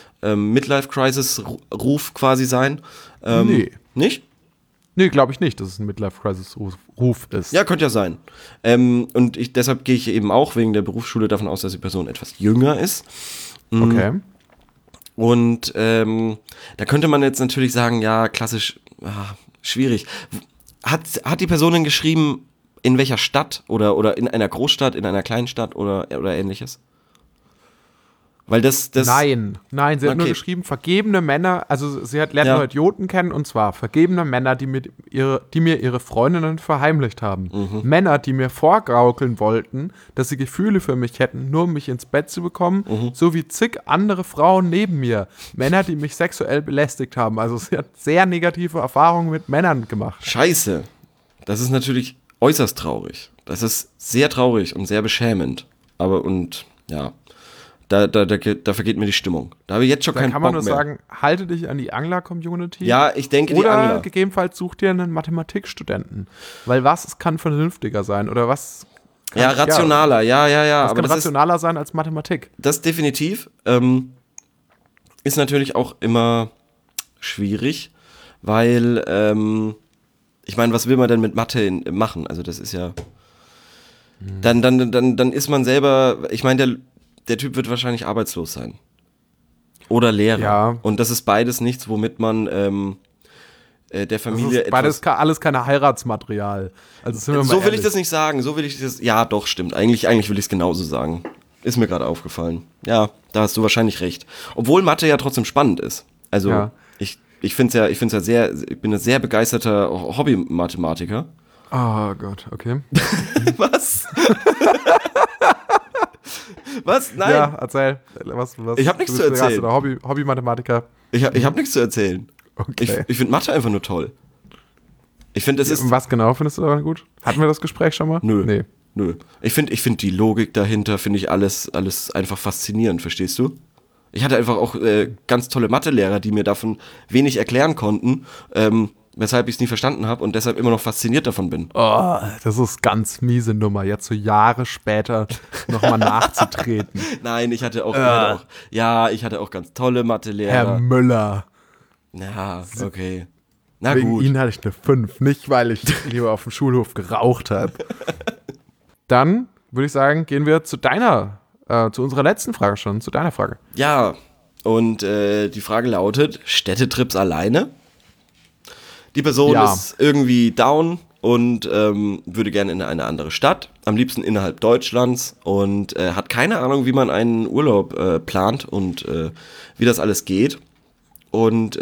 Midlife-Crisis-Ruf quasi sein. Nee. Nicht? Nee, glaube ich nicht, dass es ein Midlife-Crisis-Ruf ist. Ja, könnte ja sein. Und deshalb gehe ich eben auch wegen der Berufsschule davon aus, dass die Person etwas jünger ist. Okay. Und da könnte man jetzt natürlich sagen, ja, klassisch, schwierig. Hat die Person denn geschrieben, in welcher Stadt oder in einer Großstadt, in einer Kleinstadt oder ähnliches? Weil das Nein, sie hat nur geschrieben, vergebene Männer, also sie lernt neue Idioten kennen, und zwar vergebene Männer, die mir ihre Freundinnen verheimlicht haben. Männer, die mir vorgaukeln wollten, dass sie Gefühle für mich hätten, nur um mich ins Bett zu bekommen, sowie zig andere Frauen neben mir. Männer, die mich sexuell belästigt haben. Also sie hat sehr negative Erfahrungen mit Männern gemacht. Scheiße. Das ist natürlich äußerst traurig. Das ist sehr traurig und sehr beschämend. Da vergeht mir die Stimmung. Da habe ich jetzt schon keinen Bock mehr. Da kann man nur sagen, halte dich an die Angler-Community. Ja, ich denke, die Angler. Oder Angler. Gegebenenfalls such dir einen Mathematikstudenten. Weil was kann vernünftiger sein? Oder was kann, rationaler. Was aber kann rationaler sein als Mathematik? Das definitiv. Ist natürlich auch immer schwierig, weil, ich meine, was will man denn mit Mathe machen? Also das ist ja, dann ist man selber, ich meine, der Typ wird wahrscheinlich arbeitslos sein. Oder Lehrer. Ja. Und das ist beides nichts, womit man der Familie das ist alles keine Heiratsmaterial. Also sind wir mal so will ich das nicht sagen. Ja, doch, stimmt. Eigentlich will ich es genauso sagen. Ist mir gerade aufgefallen. Ja, da hast du wahrscheinlich recht. Obwohl Mathe ja trotzdem spannend ist. Also ich bin ein sehr begeisterter Hobby-Mathematiker. Oh Gott, okay. Was? Was? Nein. Ja, erzähl. Was? Ich habe nichts zu erzählen. Hobby-Mathematiker. Ich hab nichts zu erzählen. Okay. Ich finde Mathe einfach nur toll. Ich finde, was genau findest du daran gut? Hatten wir das Gespräch schon mal? Nö. Nee. Nö. Ich find die Logik dahinter, finde ich alles einfach faszinierend, verstehst du? Ich hatte einfach auch ganz tolle Mathelehrer, die mir davon wenig erklären konnten, weshalb ich es nie verstanden habe und deshalb immer noch fasziniert davon bin. Oh, das ist ganz miese Nummer, jetzt so Jahre später nochmal nachzutreten. Nein, ich hatte auch ganz tolle Mathelehrer. Herr Müller. Ja, okay. Na Wegen gut. Ihnen hatte ich eine 5, nicht weil ich lieber auf dem Schulhof geraucht habe. Dann würde ich sagen, gehen wir zu unserer letzten Frage schon, zu deiner Frage. Ja, und die Frage lautet, Städtetrips alleine? Die Person ist irgendwie down und würde gerne in eine andere Stadt, am liebsten innerhalb Deutschlands und hat keine Ahnung, wie man einen Urlaub plant und wie das alles geht. Und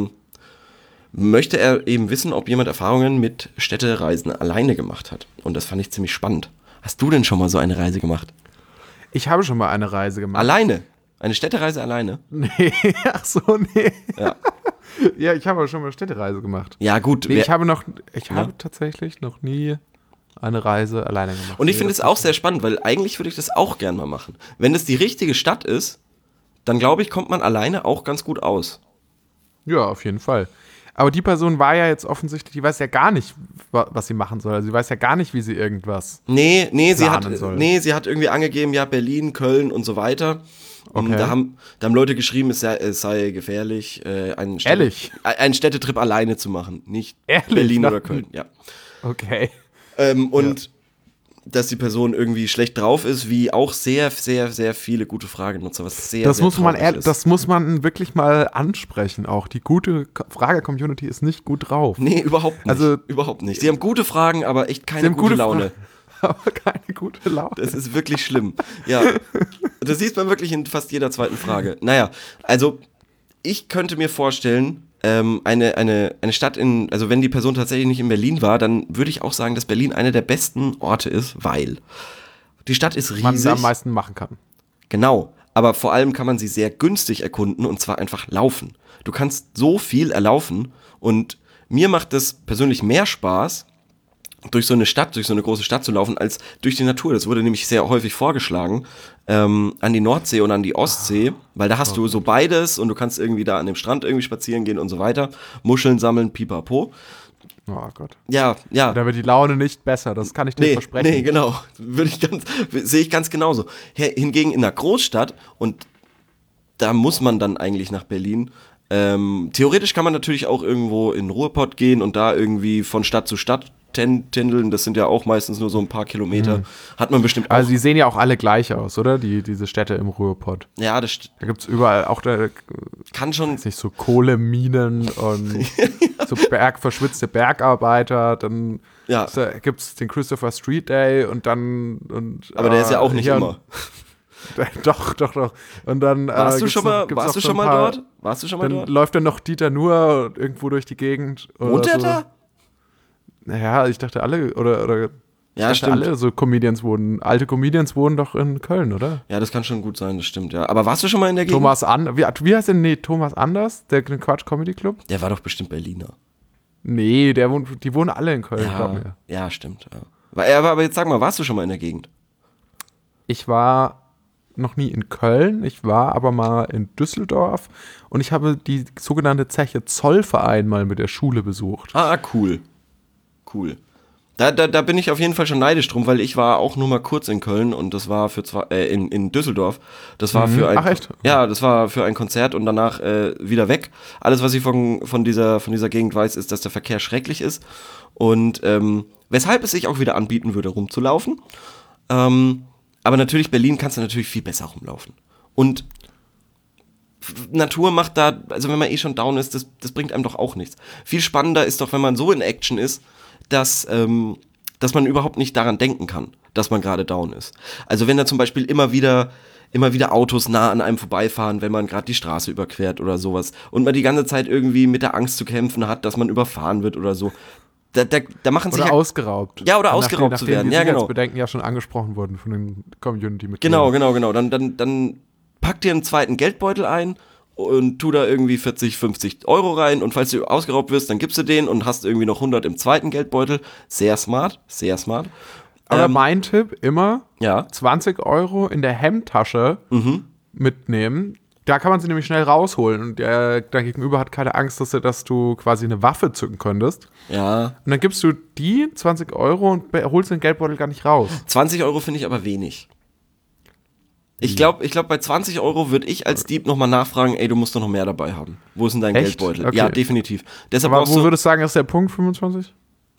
möchte er eben wissen, ob jemand Erfahrungen mit Städtereisen alleine gemacht hat. Und das fand ich ziemlich spannend. Hast du denn schon mal so eine Reise gemacht? Ich habe schon mal eine Reise gemacht. Alleine? Eine Städtereise alleine? Nee, ach so, nee. Ja. Ja, ich habe schon mal eine Städtereise gemacht. Ja, gut. Nee, ich habe tatsächlich noch nie eine Reise alleine gemacht. Und ich finde es auch sehr spannend, weil eigentlich würde ich das auch gern mal machen. Wenn es die richtige Stadt ist, dann glaube ich, kommt man alleine auch ganz gut aus. Ja, auf jeden Fall. Aber die Person war ja jetzt offensichtlich, die weiß ja gar nicht, was sie machen soll. Also sie weiß ja gar nicht, wie sie irgendwas sie hat irgendwie angegeben, ja, Berlin, Köln und so weiter. Und da haben Leute geschrieben, es sei gefährlich, einen Städtetrip alleine zu machen. Nicht Berlin oder Köln, ja. Okay. Dass die Person irgendwie schlecht drauf ist, wie auch sehr, sehr, sehr viele gute Fragenutzer, was sehr, das muss man wirklich mal ansprechen auch. Die gute Frage-Community ist nicht gut drauf. Nee, überhaupt nicht. Also, überhaupt nicht. Sie haben gute Fragen, aber echt keine gute Laune. Aber keine gute Laune. Das ist wirklich schlimm. Ja, das sieht man wirklich in fast jeder zweiten Frage. Naja, also ich könnte mir vorstellen, eine Stadt also wenn die Person tatsächlich nicht in Berlin war, dann würde ich auch sagen, dass Berlin einer der besten Orte ist, weil die Stadt ist riesig. Man da am meisten machen kann. Genau, aber vor allem kann man sie sehr günstig erkunden und zwar einfach laufen. Du kannst so viel erlaufen und mir macht es persönlich mehr Spaß, durch so eine große Stadt zu laufen, als durch die Natur. Das wurde nämlich sehr häufig vorgeschlagen, an die Nordsee und an die Ostsee, weil da hast du so beides und du kannst irgendwie da an dem Strand irgendwie spazieren gehen und so weiter, Muscheln sammeln, pipapo. Oh Gott. Ja. Da wird die Laune nicht besser, das kann ich dir versprechen. Nee, genau. Sehe ich ganz genauso. Hingegen in einer Großstadt, und da muss man dann eigentlich nach Berlin, theoretisch kann man natürlich auch irgendwo in den Ruhrpott gehen und da irgendwie von Stadt zu Stadt tändeln, das sind ja auch meistens nur so ein paar Kilometer. Hat man bestimmt auch. Also die sehen ja auch alle gleich aus, oder? Diese Städte im Ruhrpott. Ja, da gibt es überall auch kann schon nicht so Kohleminen und so verschwitzte Bergarbeiter, dann gibt es den Christopher Street Day und dann aber der ist ja auch nicht immer. Doch. Und dann Warst du schon mal dort? Dann läuft dann noch Dieter Nuhr irgendwo durch die Gegend. Wohnt der da? Naja, ich dachte alle, oder ja, stimmt. Alle so alte Comedians wohnen doch in Köln, oder? Ja, das kann schon gut sein, das stimmt, ja. Aber warst du schon mal in der Gegend? Wie heißt denn, Thomas Anders, der Quatsch Comedy Club? Der war doch bestimmt Berliner. Nee, die wohnen alle in Köln, glaub mir. Ja, stimmt, ja. Aber jetzt sag mal, warst du schon mal in der Gegend? Ich war noch nie in Köln, ich war aber mal in Düsseldorf und ich habe die sogenannte Zeche Zollverein mal mit der Schule besucht. Ah, cool. Da bin ich auf jeden Fall schon neidisch drum, weil ich war auch nur mal kurz in Köln und das war in Düsseldorf. Das war für ein, Ach echt? Ja, das war für ein Konzert und danach wieder weg. Alles, was ich von dieser Gegend weiß, ist, dass der Verkehr schrecklich ist und weshalb es sich auch wieder anbieten würde, rumzulaufen. Aber natürlich, Berlin kannst du natürlich viel besser rumlaufen. Und Natur macht da, also wenn man schon down ist, das bringt einem doch auch nichts. Viel spannender ist doch, wenn man so in Action ist, dass man überhaupt nicht daran denken kann, dass man gerade down ist. Also wenn da zum Beispiel immer wieder Autos nah an einem vorbeifahren, wenn man gerade die Straße überquert oder sowas und man die ganze Zeit irgendwie mit der Angst zu kämpfen hat, dass man überfahren wird oder so. Da machen sich oder ausgeraubt. Ja, oder ausgeraubt zu werden. Ja, genau. Bedenken ja schon angesprochen wurden von den Community-Mitgliedern. Genau. Dann pack dir einen zweiten Geldbeutel ein und tu da irgendwie 40, 50 Euro rein und falls du ausgeraubt wirst, dann gibst du den und hast irgendwie noch 100 im zweiten Geldbeutel. Sehr smart. Aber mein Tipp immer, ja. 20 Euro in der Hemdtasche mitnehmen. Da kann man sie nämlich schnell rausholen und der Gegenüber hat keine Angst, dass du quasi eine Waffe zücken könntest. Ja. Und dann gibst du die 20 Euro und holst den Geldbeutel gar nicht raus. 20 Euro finde ich aber wenig. Ich glaube, bei 20 Euro würde ich als Dieb nochmal nachfragen, ey, du musst doch noch mehr dabei haben. Wo ist denn dein Echt? Geldbeutel? Okay. Ja, definitiv. Deshalb aber wo würdest du sagen, ist der Punkt 25?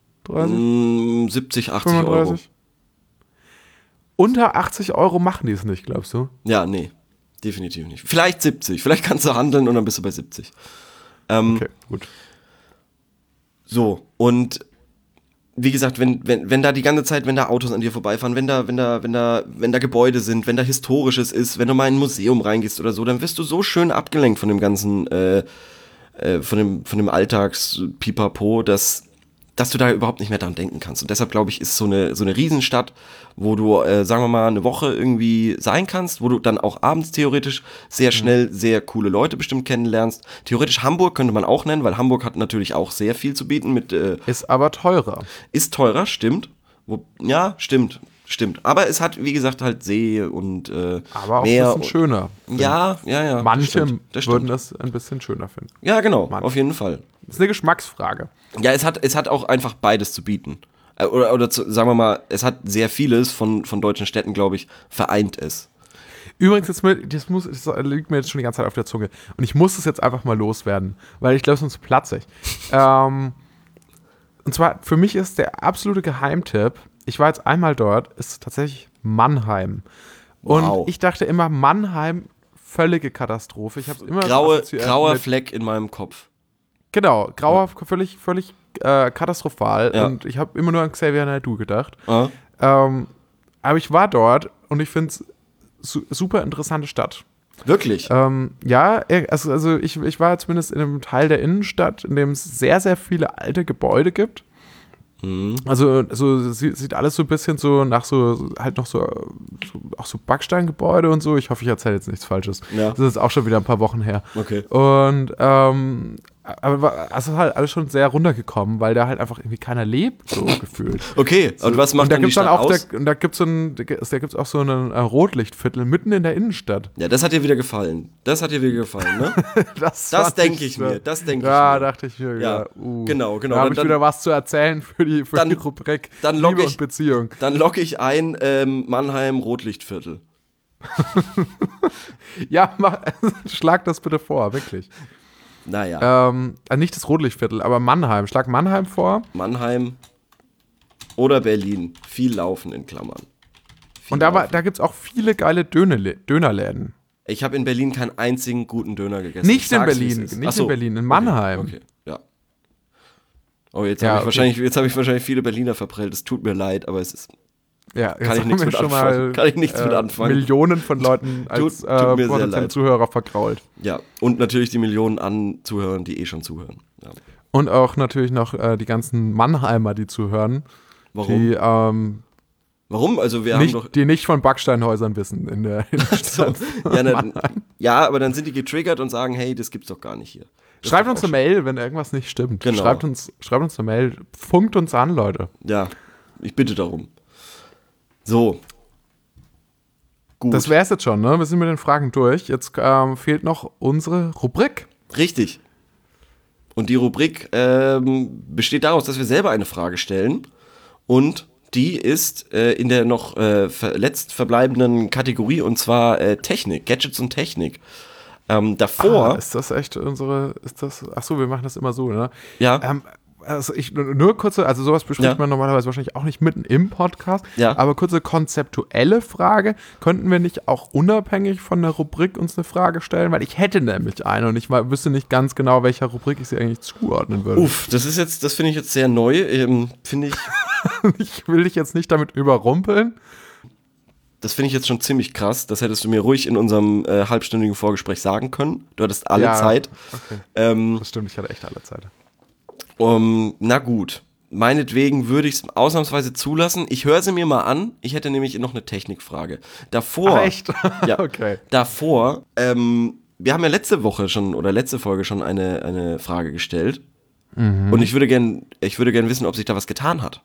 30? 70, 80 35? Euro. Unter 80 Euro machen die es nicht, glaubst du? Ja, nee. Definitiv nicht. Vielleicht 70. Vielleicht kannst du handeln und dann bist du bei 70. Okay, gut. So, und wie gesagt, wenn da die ganze Zeit, wenn da Autos an dir vorbeifahren, wenn da Gebäude sind, wenn da Historisches ist, wenn du mal in ein Museum reingehst oder so, dann wirst du so schön abgelenkt von dem ganzen, von dem Alltags-Pipapo, dass du da überhaupt nicht mehr dran denken kannst. Und deshalb, glaube ich, ist so eine Riesenstadt, wo du, sagen wir mal, eine Woche irgendwie sein kannst, wo du dann auch abends theoretisch sehr schnell sehr coole Leute bestimmt kennenlernst. Theoretisch Hamburg könnte man auch nennen, weil Hamburg hat natürlich auch sehr viel zu bieten. Ist aber teurer. Ist teurer, stimmt. Ja, stimmt. Aber es hat, wie gesagt, halt See und aber auch Meer. ein bisschen schöner. Ja. Manche das würden das ein bisschen schöner finden. Ja, genau, auf jeden Fall. Das ist eine Geschmacksfrage. Ja, es hat auch einfach beides zu bieten. Sagen wir mal, es hat sehr vieles von deutschen Städten, glaube ich, vereint es. Übrigens, das liegt mir jetzt schon die ganze Zeit auf der Zunge. Und ich muss es jetzt einfach mal loswerden, weil ich glaube, sonst platze ich. Und zwar, für mich ist der absolute Geheimtipp, ich war jetzt einmal dort, ist tatsächlich Mannheim. Und wow. ich dachte immer, Mannheim, völlige Katastrophe. Ich habe immer grauer Fleck in meinem Kopf. Genau, völlig katastrophal. Ja. Und ich habe immer nur an Xavier Naidoo gedacht. Aber ich war dort und ich finde es super interessante Stadt. Wirklich? Ja, also ich war zumindest in einem Teil der Innenstadt, in dem es sehr, sehr viele alte Gebäude gibt. Also sieht alles so ein bisschen so nach auch so Backsteingebäude und so. Ich hoffe, ich erzähle jetzt nichts Falsches. Ja. Das ist auch schon wieder ein paar Wochen her. Okay. Und aber es ist halt alles schon sehr runtergekommen, weil da halt einfach irgendwie keiner lebt, so gefühlt. Okay, und was macht dann die Stadt aus? Und da gibt's auch so ein Rotlichtviertel mitten in der Innenstadt. Ja, das hat dir wieder gefallen. Ne? Das denke ich mir. Ja, dachte ich mir. Ja, genau. Da habe ich wieder was zu erzählen für die Rubrik Liebe und Beziehung. Dann logge ich ein Mannheim Rotlichtviertel. Ja, schlag das bitte vor, wirklich. Naja. Nicht das Rotlichtviertel, aber Mannheim. Schlag Mannheim vor. Mannheim oder Berlin. Viel laufen in Klammern. Und da gibt es auch viele geile Dönerläden. Ich habe in Berlin keinen einzigen guten Döner gegessen. Nicht in Berlin, in Mannheim. Okay, ja. Oh, jetzt habe ich wahrscheinlich viele Berliner verprellt. Es tut mir leid, aber es ist Ja, kann ich nichts mit anfangen. Kann ich nichts mit anfangen. Millionen von Leuten als potenzielle Zuhörer vergrault. Ja, und natürlich die Millionen an Zuhörern, die schon zuhören. Ja. Und auch natürlich noch die ganzen Mannheimer, die zuhören. Warum? Warum? Also wir haben doch... Die nicht von Backsteinhäusern wissen in der Stadt. Ja, aber dann sind die getriggert und sagen, hey, das gibt's doch gar nicht hier. Schreibt uns eine Mail, wenn irgendwas nicht stimmt. Genau. Schreibt uns eine Mail. Funkt uns an, Leute. Ja, ich bitte darum. So. Gut. Das wär's jetzt schon, ne? Wir sind mit den Fragen durch. Jetzt fehlt noch unsere Rubrik. Richtig. Und die Rubrik besteht daraus, dass wir selber eine Frage stellen. Und die ist in der noch letzt verbleibenden Kategorie, und zwar Technik, Gadgets und Technik. Davor. Ist das echt achso, wir machen das immer so, ne? Ja. Also nur kurze, also sowas bespricht man normalerweise wahrscheinlich auch nicht mitten im Podcast, aber kurze konzeptuelle Frage, könnten wir nicht auch unabhängig von der Rubrik uns eine Frage stellen? Weil ich hätte nämlich eine und ich wüsste nicht ganz genau, welcher Rubrik ich sie eigentlich zuordnen würde. Das finde ich jetzt sehr neu, finde ich. Ich will dich jetzt nicht damit überrumpeln. Das finde ich jetzt schon ziemlich krass. Das hättest du mir ruhig in unserem halbstündigen Vorgespräch sagen können. Du hattest alle Zeit. Okay. Das stimmt, ich hatte echt alle Zeit. Na gut. Meinetwegen würde ich es ausnahmsweise zulassen. Ich höre sie mir mal an. Ich hätte nämlich noch eine Technikfrage. Davor. Ach, echt? Ja, okay. Davor, wir haben ja letzte Folge schon eine Frage gestellt. Mhm. Und ich würde gern wissen, ob sich da was getan hat.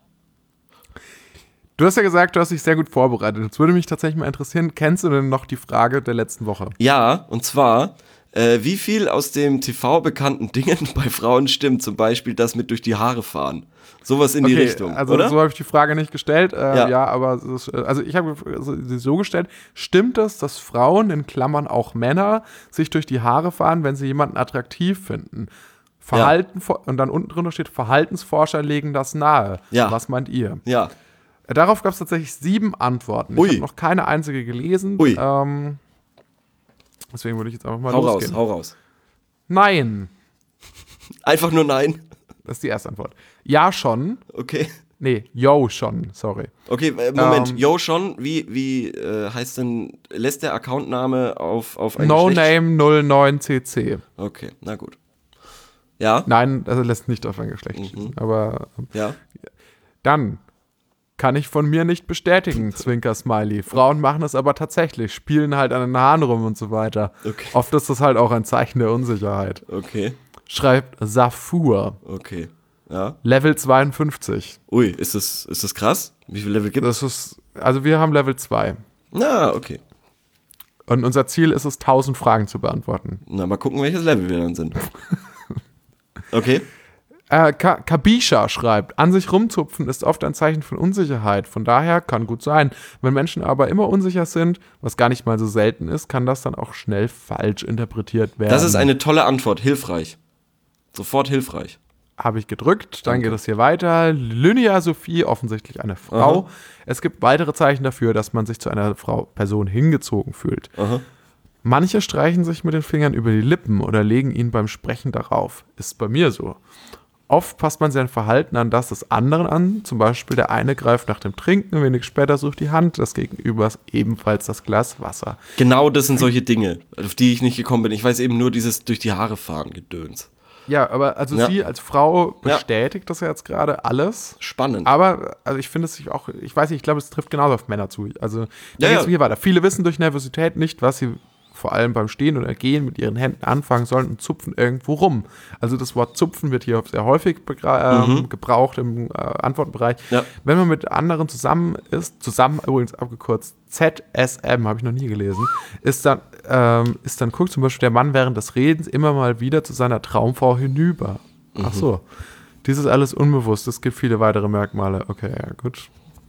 Du hast ja gesagt, du hast dich sehr gut vorbereitet. Jetzt würde mich tatsächlich mal interessieren, kennst du denn noch die Frage der letzten Woche? Ja, und zwar, wie viel aus dem TV bekannten Dingen bei Frauen stimmt? Zum Beispiel das mit durch die Haare fahren. Sowas in die Richtung, also oder? So habe ich die Frage nicht gestellt. Ja, aber ich habe sie so gestellt. Stimmt es, dass Frauen, in Klammern auch Männer, sich durch die Haare fahren, wenn sie jemanden attraktiv finden? Und dann unten drunter steht, Verhaltensforscher legen das nahe. Ja. Was meint ihr? Ja. Darauf gab es tatsächlich 7 Antworten. Ich habe noch keine einzige gelesen. Deswegen würde ich jetzt einfach mal losgehen. Hau raus. Nein. Einfach nur nein? Das ist die erste Antwort. Ja, schon. Okay. Nee, yo, schon, sorry. Okay, Moment. Yo, schon, wie heißt denn, lässt der Accountname auf ein NoName09cc. Okay, na gut. Ja? Nein, also lässt nicht auf ein Geschlecht schließen. Aber ja. Dann kann ich von mir nicht bestätigen, Zwinker-Smiley. Frauen machen es aber tatsächlich, spielen halt an den Haaren rum und so weiter. Okay. Oft ist das halt auch ein Zeichen der Unsicherheit. Okay. Schreibt Safur. Okay. Ja. Level 52. Ui, ist das krass? Wie viele Level gibt es? Also wir haben Level 2. Na, okay. Und unser Ziel ist es, 1000 Fragen zu beantworten. Na, mal gucken, welches Level wir dann sind. Okay. Kabisha schreibt, an sich rumzupfen ist oft ein Zeichen von Unsicherheit. Von daher kann gut sein. Wenn Menschen aber immer unsicher sind, was gar nicht mal so selten ist, kann das dann auch schnell falsch interpretiert werden. Das ist eine tolle Antwort. Hilfreich. Sofort hilfreich. Habe ich gedrückt, dann geht es hier weiter. Lynia Sophie, offensichtlich eine Frau. Aha. Es gibt weitere Zeichen dafür, dass man sich zu einer Person hingezogen fühlt. Aha. Manche streichen sich mit den Fingern über die Lippen oder legen ihn beim Sprechen darauf. Ist bei mir so. Oft passt man sein Verhalten an das des anderen an. Zum Beispiel der eine greift nach dem Trinken, wenig später sucht die Hand des Gegenübers ebenfalls das Glas Wasser. Genau, das sind solche Dinge, auf die ich nicht gekommen bin. Ich weiß eben nur dieses durch die Haare fahren Gedöns. Ja, aber also sie als Frau bestätigt das ja jetzt gerade alles. Spannend. Aber also ich finde es auch, ich weiß nicht, ich glaube, es trifft genauso auf Männer zu. Also da geht's hier weiter. Viele wissen durch Nervosität nicht, was sie vor allem beim Stehen oder Gehen mit ihren Händen anfangen sollen und zupfen irgendwo rum. Also das Wort zupfen wird hier sehr häufig gebraucht im Antwortbereich. Ja. Wenn man mit anderen zusammen ist, zusammen übrigens abgekürzt ZSM, habe ich noch nie gelesen, ist dann guckt zum Beispiel der Mann während des Redens immer mal wieder zu seiner Traumfrau hinüber. Ach so. Dies ist alles unbewusst. Es gibt viele weitere Merkmale. Okay, ja, gut.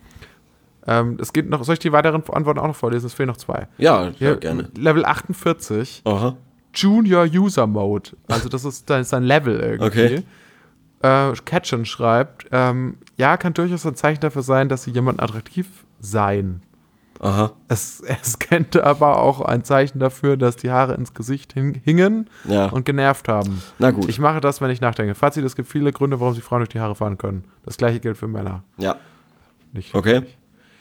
Es geht noch, soll ich die weiteren Antworten auch noch vorlesen? Es fehlen noch 2. Ja, gerne. Level 48. Aha. Junior User Mode. Also das ist ein Level irgendwie. Okay. Catchen schreibt, ja, kann durchaus ein Zeichen dafür sein, dass sie jemanden attraktiv seien. Aha. Es könnte aber auch ein Zeichen dafür, dass die Haare ins Gesicht hingen und genervt haben. Na gut. Ich mache das, wenn ich nachdenke. Fazit, es gibt viele Gründe, warum sich Frauen durch die Haare fahren können. Das gleiche gilt für Männer. Ja. Nicht okay.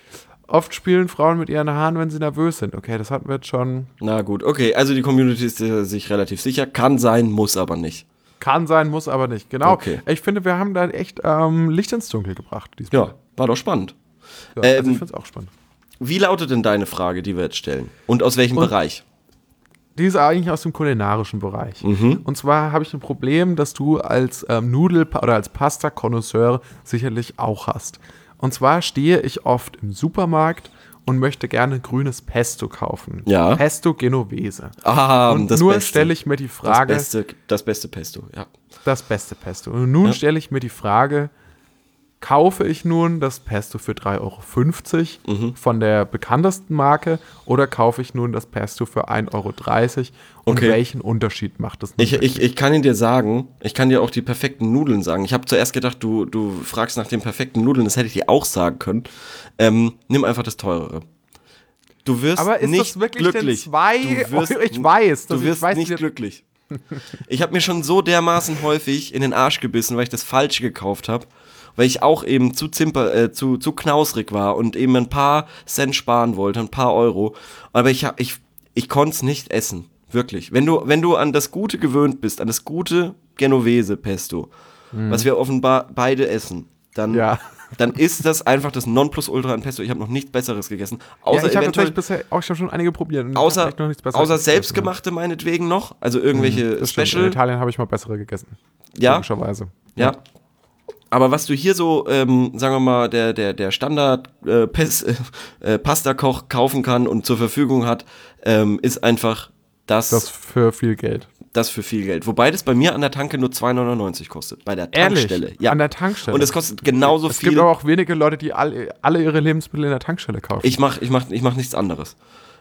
Oft spielen Frauen mit ihren Haaren, wenn sie nervös sind. Okay, das hatten wir jetzt schon. Na gut, okay, also die Community ist sich relativ sicher. Kann sein, muss aber nicht. Kann sein, muss aber nicht. Genau. Okay. Ich finde, wir haben da echt Licht ins Dunkel gebracht. Ja, war doch spannend. Ja, also ich finde es auch spannend. Wie lautet denn deine Frage, die wir jetzt stellen? Und aus welchem Bereich? Die ist eigentlich aus dem kulinarischen Bereich. Und zwar habe ich ein Problem, das du als oder als Pasta-Konnoisseur sicherlich auch hast. Und zwar stehe ich oft im Supermarkt und möchte gerne grünes Pesto kaufen. Ja. Pesto Genovese. Und das nur stelle ich mir die Frage. Das beste Pesto, ja. Das beste Pesto. Und nun stelle ich mir die Frage, kaufe ich nun das Pesto für 3,50 € von der bekanntesten Marke oder kaufe ich nun das Pesto für 1,30 € und welchen Unterschied macht das? Ich kann dir sagen, ich kann dir auch die perfekten Nudeln sagen. Ich habe zuerst gedacht, du fragst nach den perfekten Nudeln, das hätte ich dir auch sagen können. Nimm einfach das teurere. Du wirst aber ist nicht das wirklich glücklich. Denn 2 €? Ich weiß. Du wirst nicht glücklich. Ich habe mir schon so dermaßen häufig in den Arsch gebissen, weil ich das Falsche gekauft habe. Weil ich auch eben zu knausrig war und eben ein paar Cent sparen wollte, ein paar Euro. Aber ich konnte es nicht essen. Wirklich. Wenn du an das Gute gewöhnt bist, an das gute Genovese Pesto, was wir offenbar beide essen, dann ist das einfach das Nonplusultra an Pesto. Ich habe noch nichts Besseres gegessen. Außer ich habe tatsächlich bisher auch schon einige probiert. Außer selbstgemachte meinetwegen noch. Also irgendwelche Special. In Italien habe ich mal bessere gegessen. Ja. Logischerweise. Ja. Aber was du hier so, sagen wir mal, der Standard Pasta-Koch kaufen kann und zur Verfügung hat, ist einfach das für viel Geld. Das für viel Geld. Wobei das bei mir an der Tanke nur 2,99 € kostet. Bei der Tankstelle. Ehrlich? Ja. An der Tankstelle? Und es kostet genauso viel. Es gibt aber auch wenige Leute, die alle ihre Lebensmittel in der Tankstelle kaufen. Ich mach nichts anderes.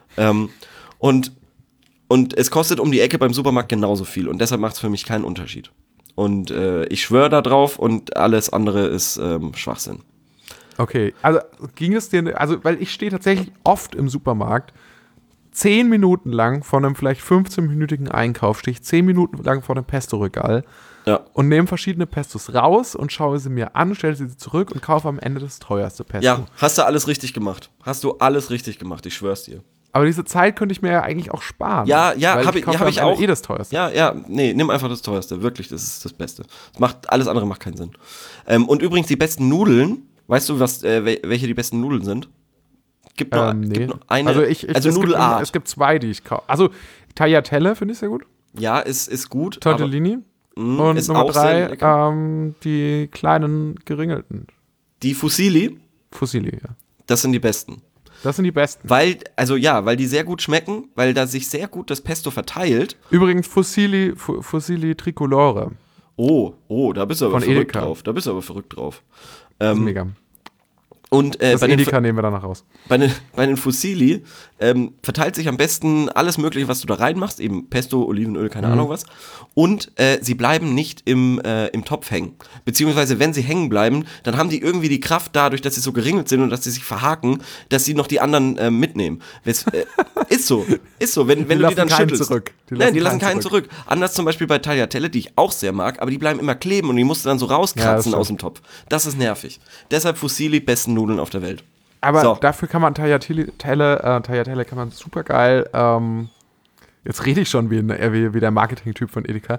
Und es kostet um die Ecke beim Supermarkt genauso viel. Und deshalb macht es für mich keinen Unterschied. Und ich schwöre da drauf und alles andere ist Schwachsinn. Okay, also ging es dir, weil ich stehe tatsächlich oft im Supermarkt, 10 Minuten lang vor einem vielleicht 15-minütigen Einkauf, stehe ich 10 Minuten lang vor dem Pesto-Regal und nehme verschiedene Pestos raus und schaue sie mir an, stelle sie zurück und kaufe am Ende das teuerste Pesto. Ja, hast du alles richtig gemacht. Ich schwör's dir. Aber diese Zeit könnte ich mir ja eigentlich auch sparen. Ja, hab ich auch. Das teuerste. Nimm einfach das teuerste. Wirklich, das ist das Beste. Alles andere macht keinen Sinn. Und übrigens, die besten Nudeln, weißt du, welche die besten Nudeln sind? Gibt nur eine. Also Nudelart. Es gibt 2, die ich kaufe. Also Tagliatelle finde ich sehr gut. Ja, ist gut. Tortellini. Und ist Nummer auch 3, die kleinen geringelten. Die Fusilli? Fusilli, ja. Das sind die besten. Das sind die besten. Weil die sehr gut schmecken, weil da sich sehr gut das Pesto verteilt. Übrigens Fusilli Tricolore. Oh, da bist du aber verrückt drauf. Das ist mega. Und das Edeka nehmen wir danach raus. Bei den Fusilli verteilt sich am besten alles Mögliche, was du da reinmachst, eben Pesto, Olivenöl, keine Ahnung was. Und sie bleiben nicht im Topf hängen. Beziehungsweise, wenn sie hängen bleiben, dann haben die irgendwie die Kraft dadurch, dass sie so geringelt sind und dass sie sich verhaken, dass sie noch die anderen mitnehmen. Ist so. Wenn du die dann schüttelst. Die lassen keinen zurück. Anders zum Beispiel bei Tagliatelle, die ich auch sehr mag, aber die bleiben immer kleben und die musst du dann so rauskratzen aus dem Topf. Das ist nervig. Deshalb Fusilli, besten Nudeln auf der Welt. Aber dafür kann man Tagliatelle kann man super geil, jetzt rede ich schon wie der Marketing-Typ von Edeka,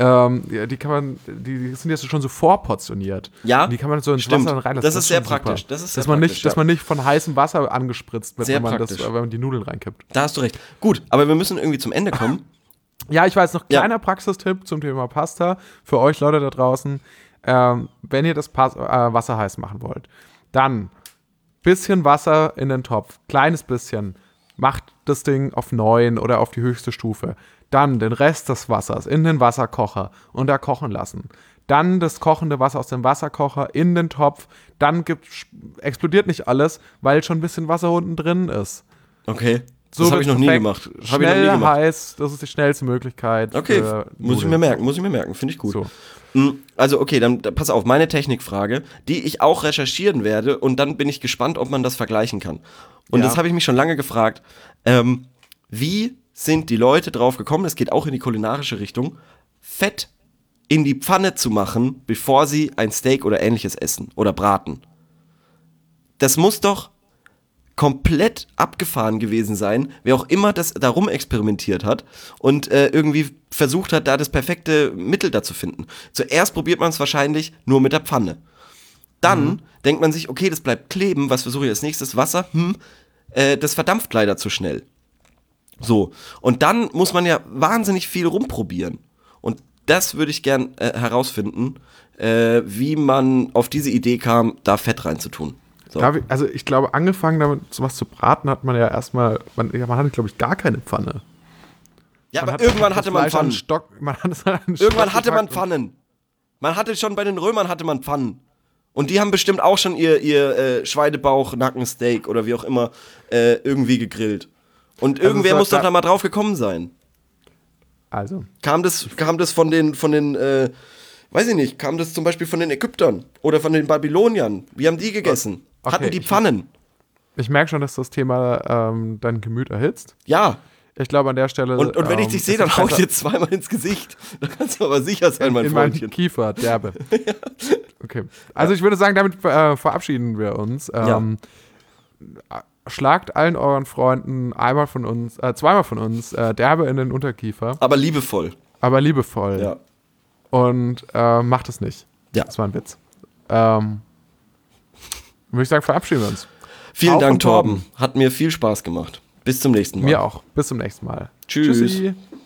die sind jetzt schon so vorportioniert. Ja, die kann man so ins Wasser reinlassen. Das ist sehr praktisch. Dass man nicht von heißem Wasser angespritzt wird, wenn man die Nudeln reinkippt. Da hast du recht. Gut, aber wir müssen irgendwie zum Ende kommen. Ja, ich weiß noch, kleiner Praxistipp zum Thema Pasta für euch Leute da draußen. Wenn ihr das Wasser heiß machen wollt, dann bisschen Wasser in den Topf, kleines bisschen, macht das Ding auf 9 oder auf die höchste Stufe. Dann den Rest des Wassers in den Wasserkocher und da kochen lassen. Dann das kochende Wasser aus dem Wasserkocher in den Topf. Dann explodiert nicht alles, weil schon ein bisschen Wasser unten drin ist. Okay. Das habe ich noch nie gemacht. Heiß, das ist die schnellste Möglichkeit. Okay, muss ich mir merken, finde ich gut. So. Also okay, dann pass auf, meine Technikfrage, die ich auch recherchieren werde und dann bin ich gespannt, ob man das vergleichen kann. Und das habe ich mich schon lange gefragt. Wie sind die Leute drauf gekommen, das geht auch in die kulinarische Richtung, Fett in die Pfanne zu machen, bevor sie ein Steak oder ähnliches essen oder braten? Das muss doch komplett abgefahren gewesen sein, wer auch immer das darum experimentiert hat und irgendwie versucht hat, da das perfekte Mittel dazu finden. Zuerst probiert man es wahrscheinlich nur mit der Pfanne. Dann denkt man sich, okay, das bleibt kleben, was versuche ich als nächstes? Wasser? Das verdampft leider zu schnell. So, und dann muss man ja wahnsinnig viel rumprobieren. Und das würde ich gern herausfinden, wie man auf diese Idee kam, da Fett reinzutun. So. Ich glaube, angefangen damit sowas zu braten, hat man ja erstmal, man hatte, glaube ich, gar keine Pfanne. Ja, aber irgendwann hatte man Pfannen. Irgendwann hatte man Pfannen. Man hatte schon bei den Römern hatte man Pfannen. Und die haben bestimmt auch schon ihr Schweinebauch-Nackensteak oder wie auch immer irgendwie gegrillt. Und irgendwer muss doch da mal drauf gekommen sein. Also. Kam das von den weiß ich nicht, kam das zum Beispiel von den Ägyptern oder von den Babyloniern? Wie haben die gegessen? Okay, hatten die Pfannen? Ich merke schon, dass das Thema dein Gemüt erhitzt. Ja. Ich glaube, an der Stelle. Und wenn ich dich sehe, dann hau ich dir zweimal ins Gesicht. Da kannst du aber sicher sein, mein Freundchen. In meinen Kiefer, derbe. Ja. Okay. Also, ich würde sagen, damit verabschieden wir uns. Schlagt allen euren Freunden zweimal von uns derbe in den Unterkiefer. Aber liebevoll. Ja. Und macht es nicht. Ja. Das war ein Witz. Würde ich sagen, verabschieden wir uns. Vielen Dank, Torben. Hat mir viel Spaß gemacht. Bis zum nächsten Mal. Mir auch. Bis zum nächsten Mal. Tschüss. Tschüssi.